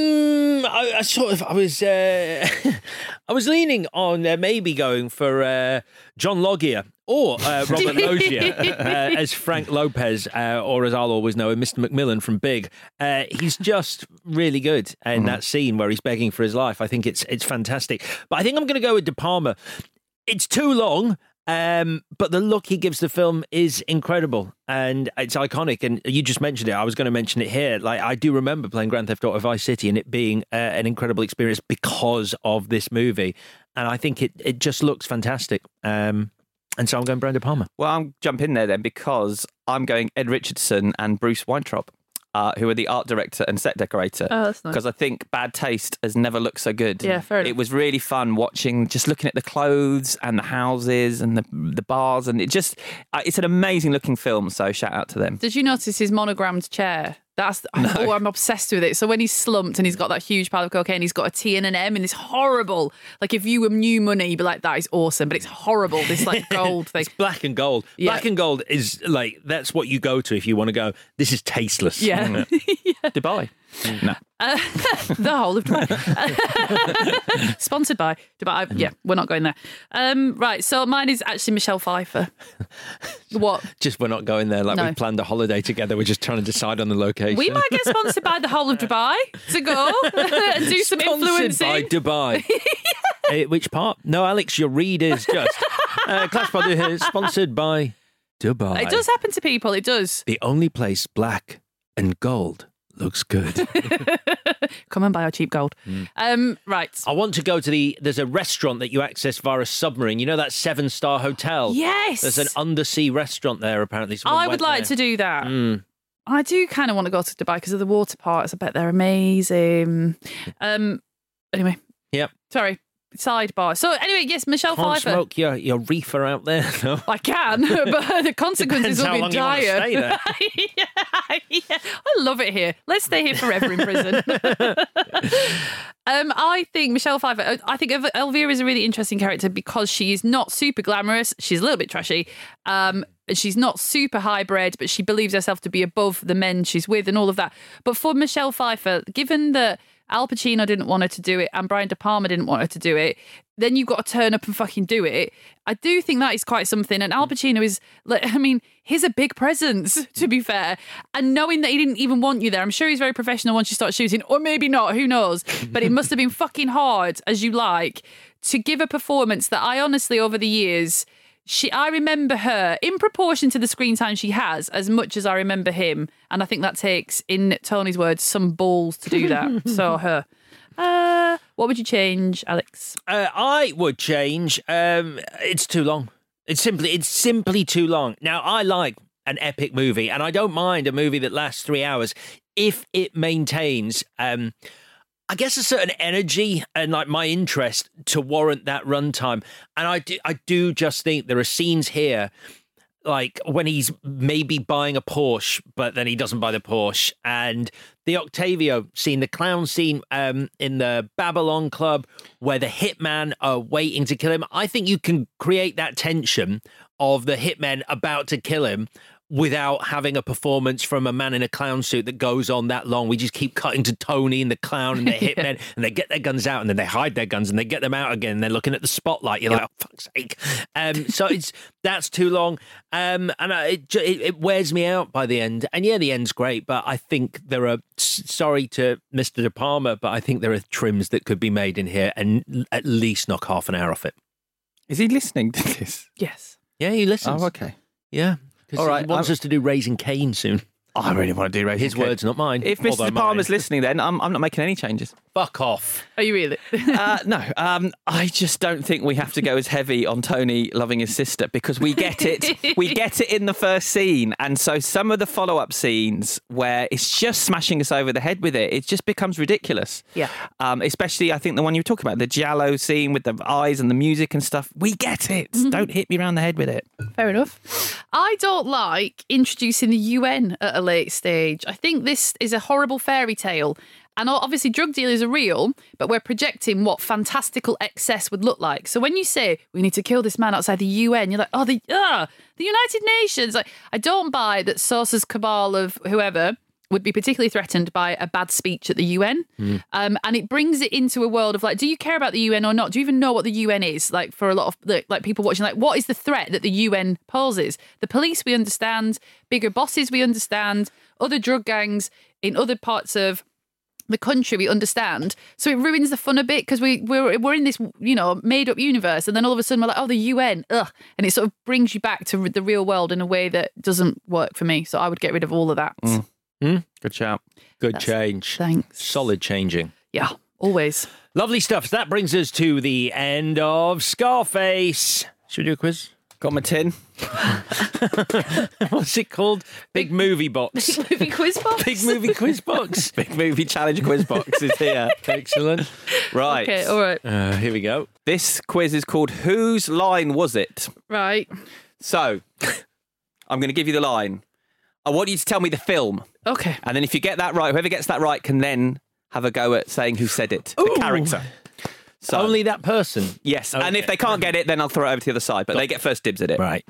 was leaning on maybe going for John Logia or Robert Loggia as Frank Lopez, or as I'll always know him, Mr. McMillan from Big. He's just really good in that scene where he's begging for his life. I think it's fantastic. But I think I'm going to go with De Palma. It's too long. But the look he gives the film is incredible and it's iconic. And you just mentioned it. I was going to mention it here. Like, I do remember playing Grand Theft Auto Vice City and it being an incredible experience because of this movie. And I think it just looks fantastic. And so I'm going Brian De Palma. Well, I'll jump in there then because I'm going Ed Richardson and Bruce Weintraub. Who are the art director and set decorator. Oh, that's nice. Because I think Bad Taste has never looked so good. Yeah, fair enough. It was really fun just looking at the clothes and the houses and the bars, and it's an amazing looking film, so shout out to them. Did you notice his monogrammed chair? I'm obsessed with it. So when he's slumped and he's got that huge pile of cocaine, he's got a T and an M, and it's horrible. Like if you were new money, you'd be like, that is awesome, but it's horrible. This like gold thing. It's black and gold. Yeah. Black and gold is like, that's what you go to if you want to go, this is tasteless. Yeah. Dubai. No. The whole of Dubai. Sponsored by Dubai. Yeah, we're not going there. Right, so mine is actually Michelle Pfeiffer. What? Just we're not going there. Like we planned a holiday together. We're just trying to decide on the location. We might get sponsored by the whole of Dubai to go and do some influencing. Sponsored by Dubai. Which part? No, Alex, your read is just Clash Pod is sponsored by Dubai. It does happen to people. It does. The only place black and gold looks good. Come and buy our cheap gold. Right. I want to go to there's a restaurant that you access via a submarine. You know that 7-star hotel? Yes. There's an undersea restaurant there, apparently. I would like to do that. I do kind of want to go to Dubai because of the water parks. I bet they're amazing. Anyway. Yep. Sorry. Sidebar. So anyway, yes, Michelle Pfeiffer. Can't smoke your reefer out there. No. I can, but the consequences will be dire. You want to stay there. Yeah. I love it here. Let's stay here forever in prison. I think Michelle Pfeiffer, I think Elvira is a really interesting character because she is not super glamorous. She's a little bit trashy. and she's not super hybrid, but she believes herself to be above the men she's with and all of that. But for Michelle Pfeiffer, given that Al Pacino didn't want her to do it and Brian De Palma didn't want her to do it, then you've got to turn up and fucking do it. I do think that is quite something. And Al Pacino is, like, I mean, he's a big presence, to be fair. And knowing that he didn't even want you there, I'm sure he's very professional once you start shooting, or maybe not, who knows. But it must have been fucking hard, as you like, to give a performance that I honestly, over the years... I remember her in proportion to the screen time she has as much as I remember him. And I think that takes, in Tony's words, some balls to do that. So her. What would you change, Alex? I would change. It's too long. It's simply too long. Now, I like an epic movie, and I don't mind a movie that lasts 3 hours if it maintains... I guess a certain energy and like my interest to warrant that runtime. And I do just think there are scenes here, like when he's maybe buying a Porsche, but then he doesn't buy the Porsche. And the Octavio scene, the clown scene in the Babylon Club where the hitman are waiting to kill him. I think you can create that tension of the hitmen about to kill him without having a performance from a man in a clown suit that goes on that long. We just keep cutting to Tony and the clown and the hitmen, and they get their guns out, and then they hide their guns, and they get them out again, and they're looking at the spotlight. You're like, oh, fuck's sake. So that's too long, and it wears me out by the end. And yeah, the end's great, but I think there are, sorry to Mr. De Palma, but I think there are trims that could be made in here and at least knock half an hour off it. Is he listening to this? Yes. Yeah, he listens. Oh, okay. Yeah. All right, he wants us to do Raising Cain soon. I really want to do Raising His Cain. words, not mine. If Mr. De Palma's listening, then I'm not making any changes. Fuck off. Are you really? No. I just don't think we have to go as heavy on Tony loving his sister because we get it. We get it in the first scene. And so some of the follow-up scenes where it's just smashing us over the head with it just becomes ridiculous. Yeah. Especially, I think, the one you were talking about, the Giallo scene with the eyes and the music and stuff. We get it. Mm-hmm. Don't hit me around the head with it. Fair enough. I don't like introducing the UN at a late stage. I think this is a horrible fairy tale. And obviously drug dealers are real, but we're projecting what fantastical excess would look like. So when you say, we need to kill this man outside the UN, you're like, oh, the United Nations. Like, I don't buy that Sosa's cabal of whoever would be particularly threatened by a bad speech at the UN. And it brings it into a world of like, do you care about the UN or not? Do you even know what the UN is? Like, for a lot of like people watching, like, what is the threat that the UN poses? The police, we understand. Bigger bosses, we understand. Other drug gangs in other parts of the country, we understand. So it ruins the fun a bit because we're in this, made up universe, and then all of a sudden we're like, oh, the UN, ugh, and it sort of brings you back to the real world in a way that doesn't work for me. So I would get rid of all of that. Good shout. Good change. Thanks. Solid changing. Yeah, always. Lovely stuff. So that brings us to the end of Scarface. Should we do a quiz? Got my tin. What's it called? Big Movie Box. Big Movie Quiz Box. Big Movie Quiz Box. Big Movie Challenge Quiz Box is here. Excellent. Right. Okay, all right. Here we go. This quiz is called Whose Line Was It? Right. So, I'm going to give you the line. I want you to tell me the film. Okay. And then if you get that right, whoever gets that right can then have a go at saying who said it. Ooh. The character. So, only that person? Yes. Okay. And if they can't get it, then I'll throw it over to the other side. But they get first dibs at it. Right.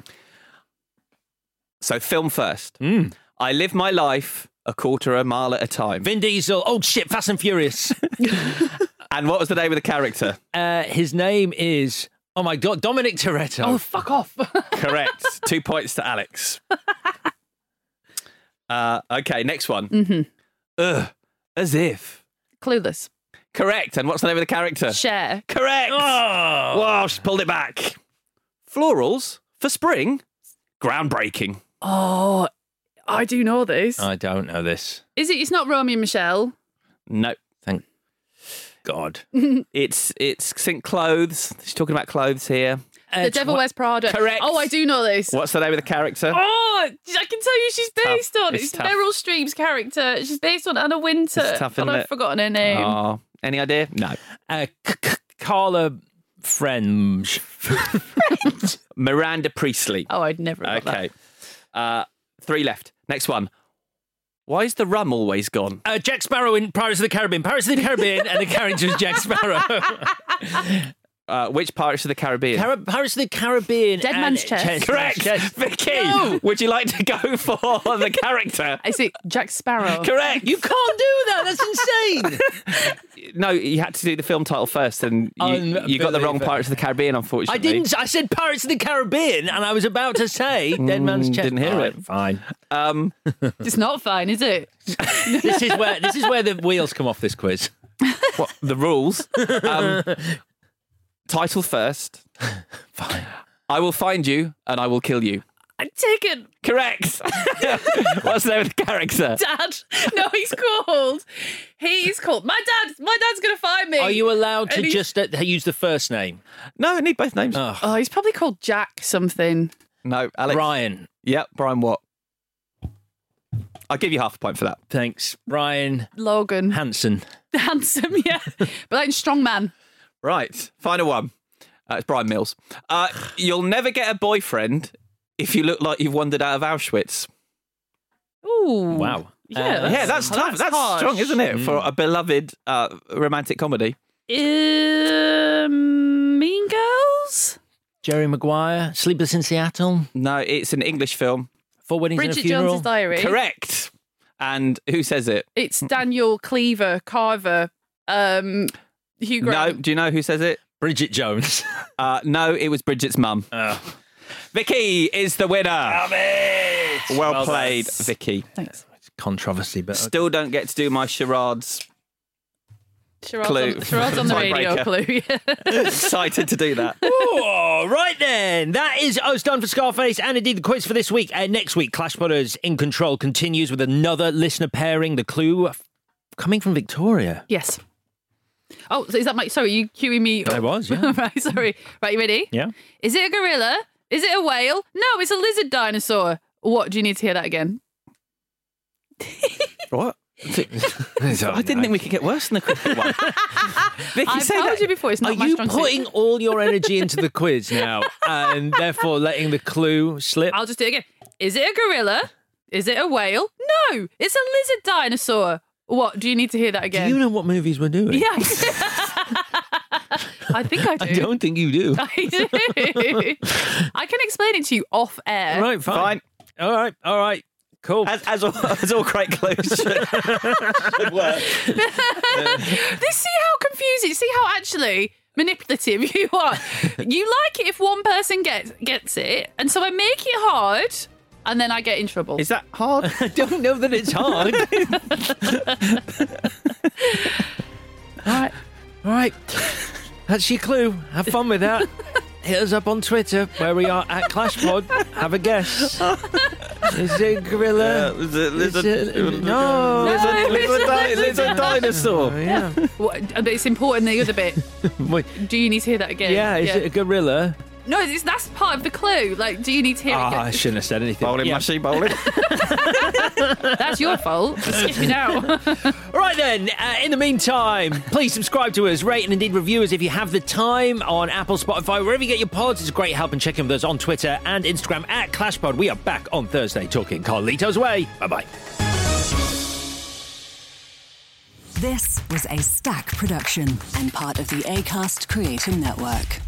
So film first. I live my life a quarter of a mile at a time. Vin Diesel. Oh, shit. Fast and Furious. And what was the name of the character? His name is... Oh, my God. Dominic Toretto. Oh, fuck off. Correct. 2 points to Alex. Okay, next one. As if. Clueless. Correct. And what's the name of the character? Cher. Correct. Oh. Wow, she pulled it back. Florals for spring. Groundbreaking. Oh, I do know this. I don't know this. Is it? It's not Romeo and Michelle. No. Thank God. It's St. Clothes. She's talking about clothes here. The Devil Wears Prada. Correct. Oh, I do know this. What's the name of the character? Oh, I can tell you she's based on. It's tough. Meryl Streep's character. She's based on Anna Wintour. It's tough, isn't I've it? forgotten her name. Oh, any idea? No. Carla French. Miranda Priestley. Oh, I'd never have got Okay. 3 left. Next one. Why is the rum always gone? Jack Sparrow in Pirates of the Caribbean. Pirates of the Caribbean, and the character is Jack Sparrow. Which Pirates of the Caribbean? Pirates of the Caribbean. Dead Man's Chest. Correct. Vicky, would you like to go for the character? Is it Jack Sparrow? Correct. You can't do that. That's insane. No, you had to do the film title first, and you got the wrong Pirates of the Caribbean, unfortunately. I didn't. I said Pirates of the Caribbean, and I was about to say Dead Man's Chest. Didn't hear it. Fine. It's not fine, is it? This is where the wheels come off this quiz. What, the rules? Title first. Fine. I will find you and I will kill you. I'm taken. Correct. What's the name of the character? Dad. No, he's called. My dad's going to find me. Are you allowed to just use the first name? No, I need both names. Oh, he's probably called Jack something. No, Alex. Brian. Yep, Brian what? I'll give you half a point for that. Thanks. Brian. Logan. Handsome, yeah. But like strong man. Right, final one. It's Brian Mills. You'll never get a boyfriend if you look like you've wandered out of Auschwitz. Ooh. Wow. Yeah, that's tough. That's harsh. strong, isn't it, for a beloved romantic comedy? Mean Girls? Jerry Maguire. Sleepless in Seattle. No, it's an English film. 4 Weddings Bridget and a Funeral. Jones's Diary. Correct. And who says it? It's Daniel Carver. Hugh Grant. No, do you know who says it? Bridget Jones. No, it was Bridget's mum. Vicky is the winner. Damn it. Well played, Vicky. Thanks. It's controversy, but still don't get to do my charades. Charades on the radio clue. Yeah. Excited to do that. Ooh, right then. That is us done for Scarface and indeed the quiz for this week. Next week, Clash Potters in Control continues with another listener pairing. The clue coming from Victoria. Yes. Oh, so is that sorry, you cueing me? I was, yeah. Right, sorry. Right, you ready? Yeah. Is it a gorilla? Is it a whale? No, it's a lizard dinosaur. What? Do you need to hear that again? What? I didn't think we could get worse than the cricket one. Vicky, I've told you before, it's not my strong suit. Are you putting all your energy into the quiz now and therefore letting the clue slip? I'll just do it again. Is it a gorilla? Is it a whale? No, it's a lizard dinosaur. What? Do you need to hear that again? Do you know what movies we're doing? Yeah. I think I do. I don't think you do. I do. I can explain it to you off air. Right, fine. All right. Cool. As all great clues should work. See how confusing, see how actually manipulative you are. You like it if one person gets it, and so I make it hard, and then I get in trouble. Is that hard? I don't know that it's hard. All right. That's your clue. Have fun with that. Hit us up on Twitter, where we are at ClashPod. Have a guess. Is it a gorilla? Lizard dinosaur. Yeah. But it's important, the other bit. Do you need to hear that again? Yeah, is it a gorilla? No, that's part of the clue. Like, do you need to hear it again? I shouldn't have said anything. Bowling, mushy, bowling. That's your fault. Skip me now. All right then, in the meantime, please subscribe to us, rate and indeed review us if you have the time on Apple, Spotify, wherever you get your pods. It's a great help, and check in with us on Twitter and Instagram at ClashPod. We are back on Thursday talking Carlito's Way. Bye-bye. This was a Stack production and part of the Acast Creator Network.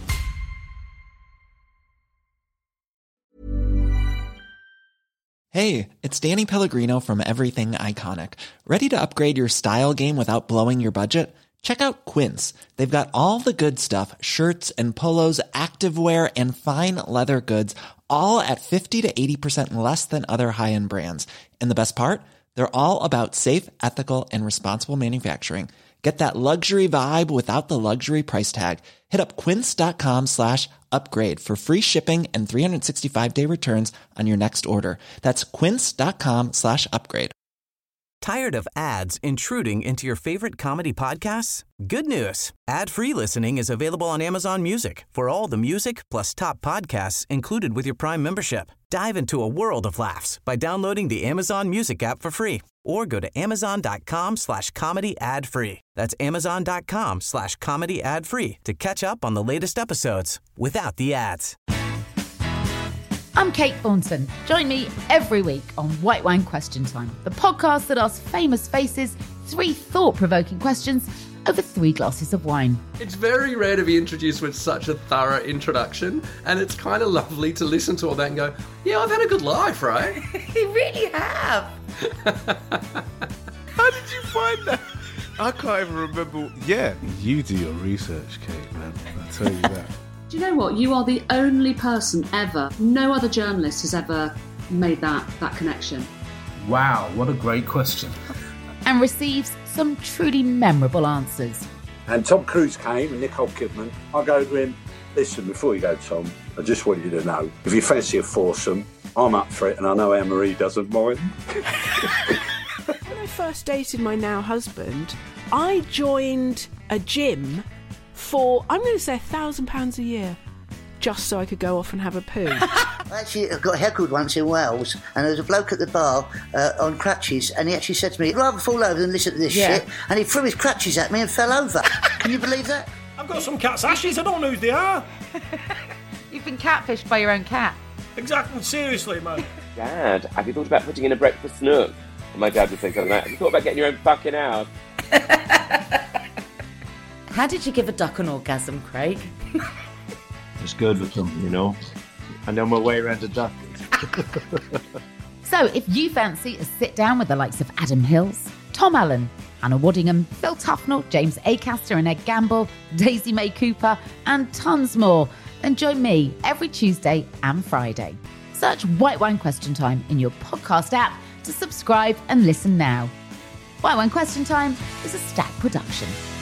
Hey, it's Danny Pellegrino from Everything Iconic. Ready to upgrade your style game without blowing your budget? Check out Quince. They've got all the good stuff, shirts and polos, activewear, and fine leather goods, all at 50 to 80% less than other high-end brands. And the best part? They're all about safe, ethical, and responsible manufacturing. Get that luxury vibe without the luxury price tag. Hit up quince.com/upgrade for free shipping and 365-day returns on your next order. That's quince.com/upgrade. Tired of ads intruding into your favorite comedy podcasts? Good news. Ad-free listening is available on Amazon Music for all the music plus top podcasts included with your Prime membership. Dive into a world of laughs by downloading the Amazon Music app for free or go to amazon.com/comedy ad-free. That's amazon.com/comedy ad-free to catch up on the latest episodes without the ads. I'm Kate Thornton. Join me every week on White Wine Question Time, the podcast that asks famous faces 3 thought-provoking questions over 3 glasses of wine. It's very rare to be introduced with such a thorough introduction, and it's kind of lovely to listen to all that and go, yeah, I've had a good life, right? You really have. How did you find that? I can't even remember. Yeah, you do your research, Kate, man. I'll tell you that. Do you know what? You are the only person ever, no other journalist has ever made that connection. Wow, what a great question. And receives some truly memorable answers. And Tom Cruise came and Nicole Kidman. I go to him, listen, before you go, Tom, I just want you to know, if you fancy a foursome, I'm up for it, and I know Anne-Marie doesn't mind. When I first dated my now husband, I joined a gym for, I'm going to say £1,000 a year, just so I could go off and have a poo. Actually, I got heckled once in Wales, and there was a bloke at the bar on crutches, and he actually said to me, I'd rather fall over than listen to this shit, and he threw his crutches at me and fell over. Can you believe that? I've got some cat's ashes, I don't know who they are. You've been catfished by your own cat. Exactly, seriously, man. Dad, have you thought about putting in a breakfast nook? And my dad would say something like, have you thought about getting your own fucking house? How did you give a duck an orgasm, Craig? It's good with them, you know. I know my way around a duck. So if you fancy a sit down with the likes of Adam Hills, Tom Allen, Hannah Waddingham, Phil Tufnell, James Acaster and Ed Gamble, Daisy May Cooper, and tons more, then join me every Tuesday and Friday. Search White Wine Question Time in your podcast app to subscribe and listen now. White Wine Question Time is a Stack production.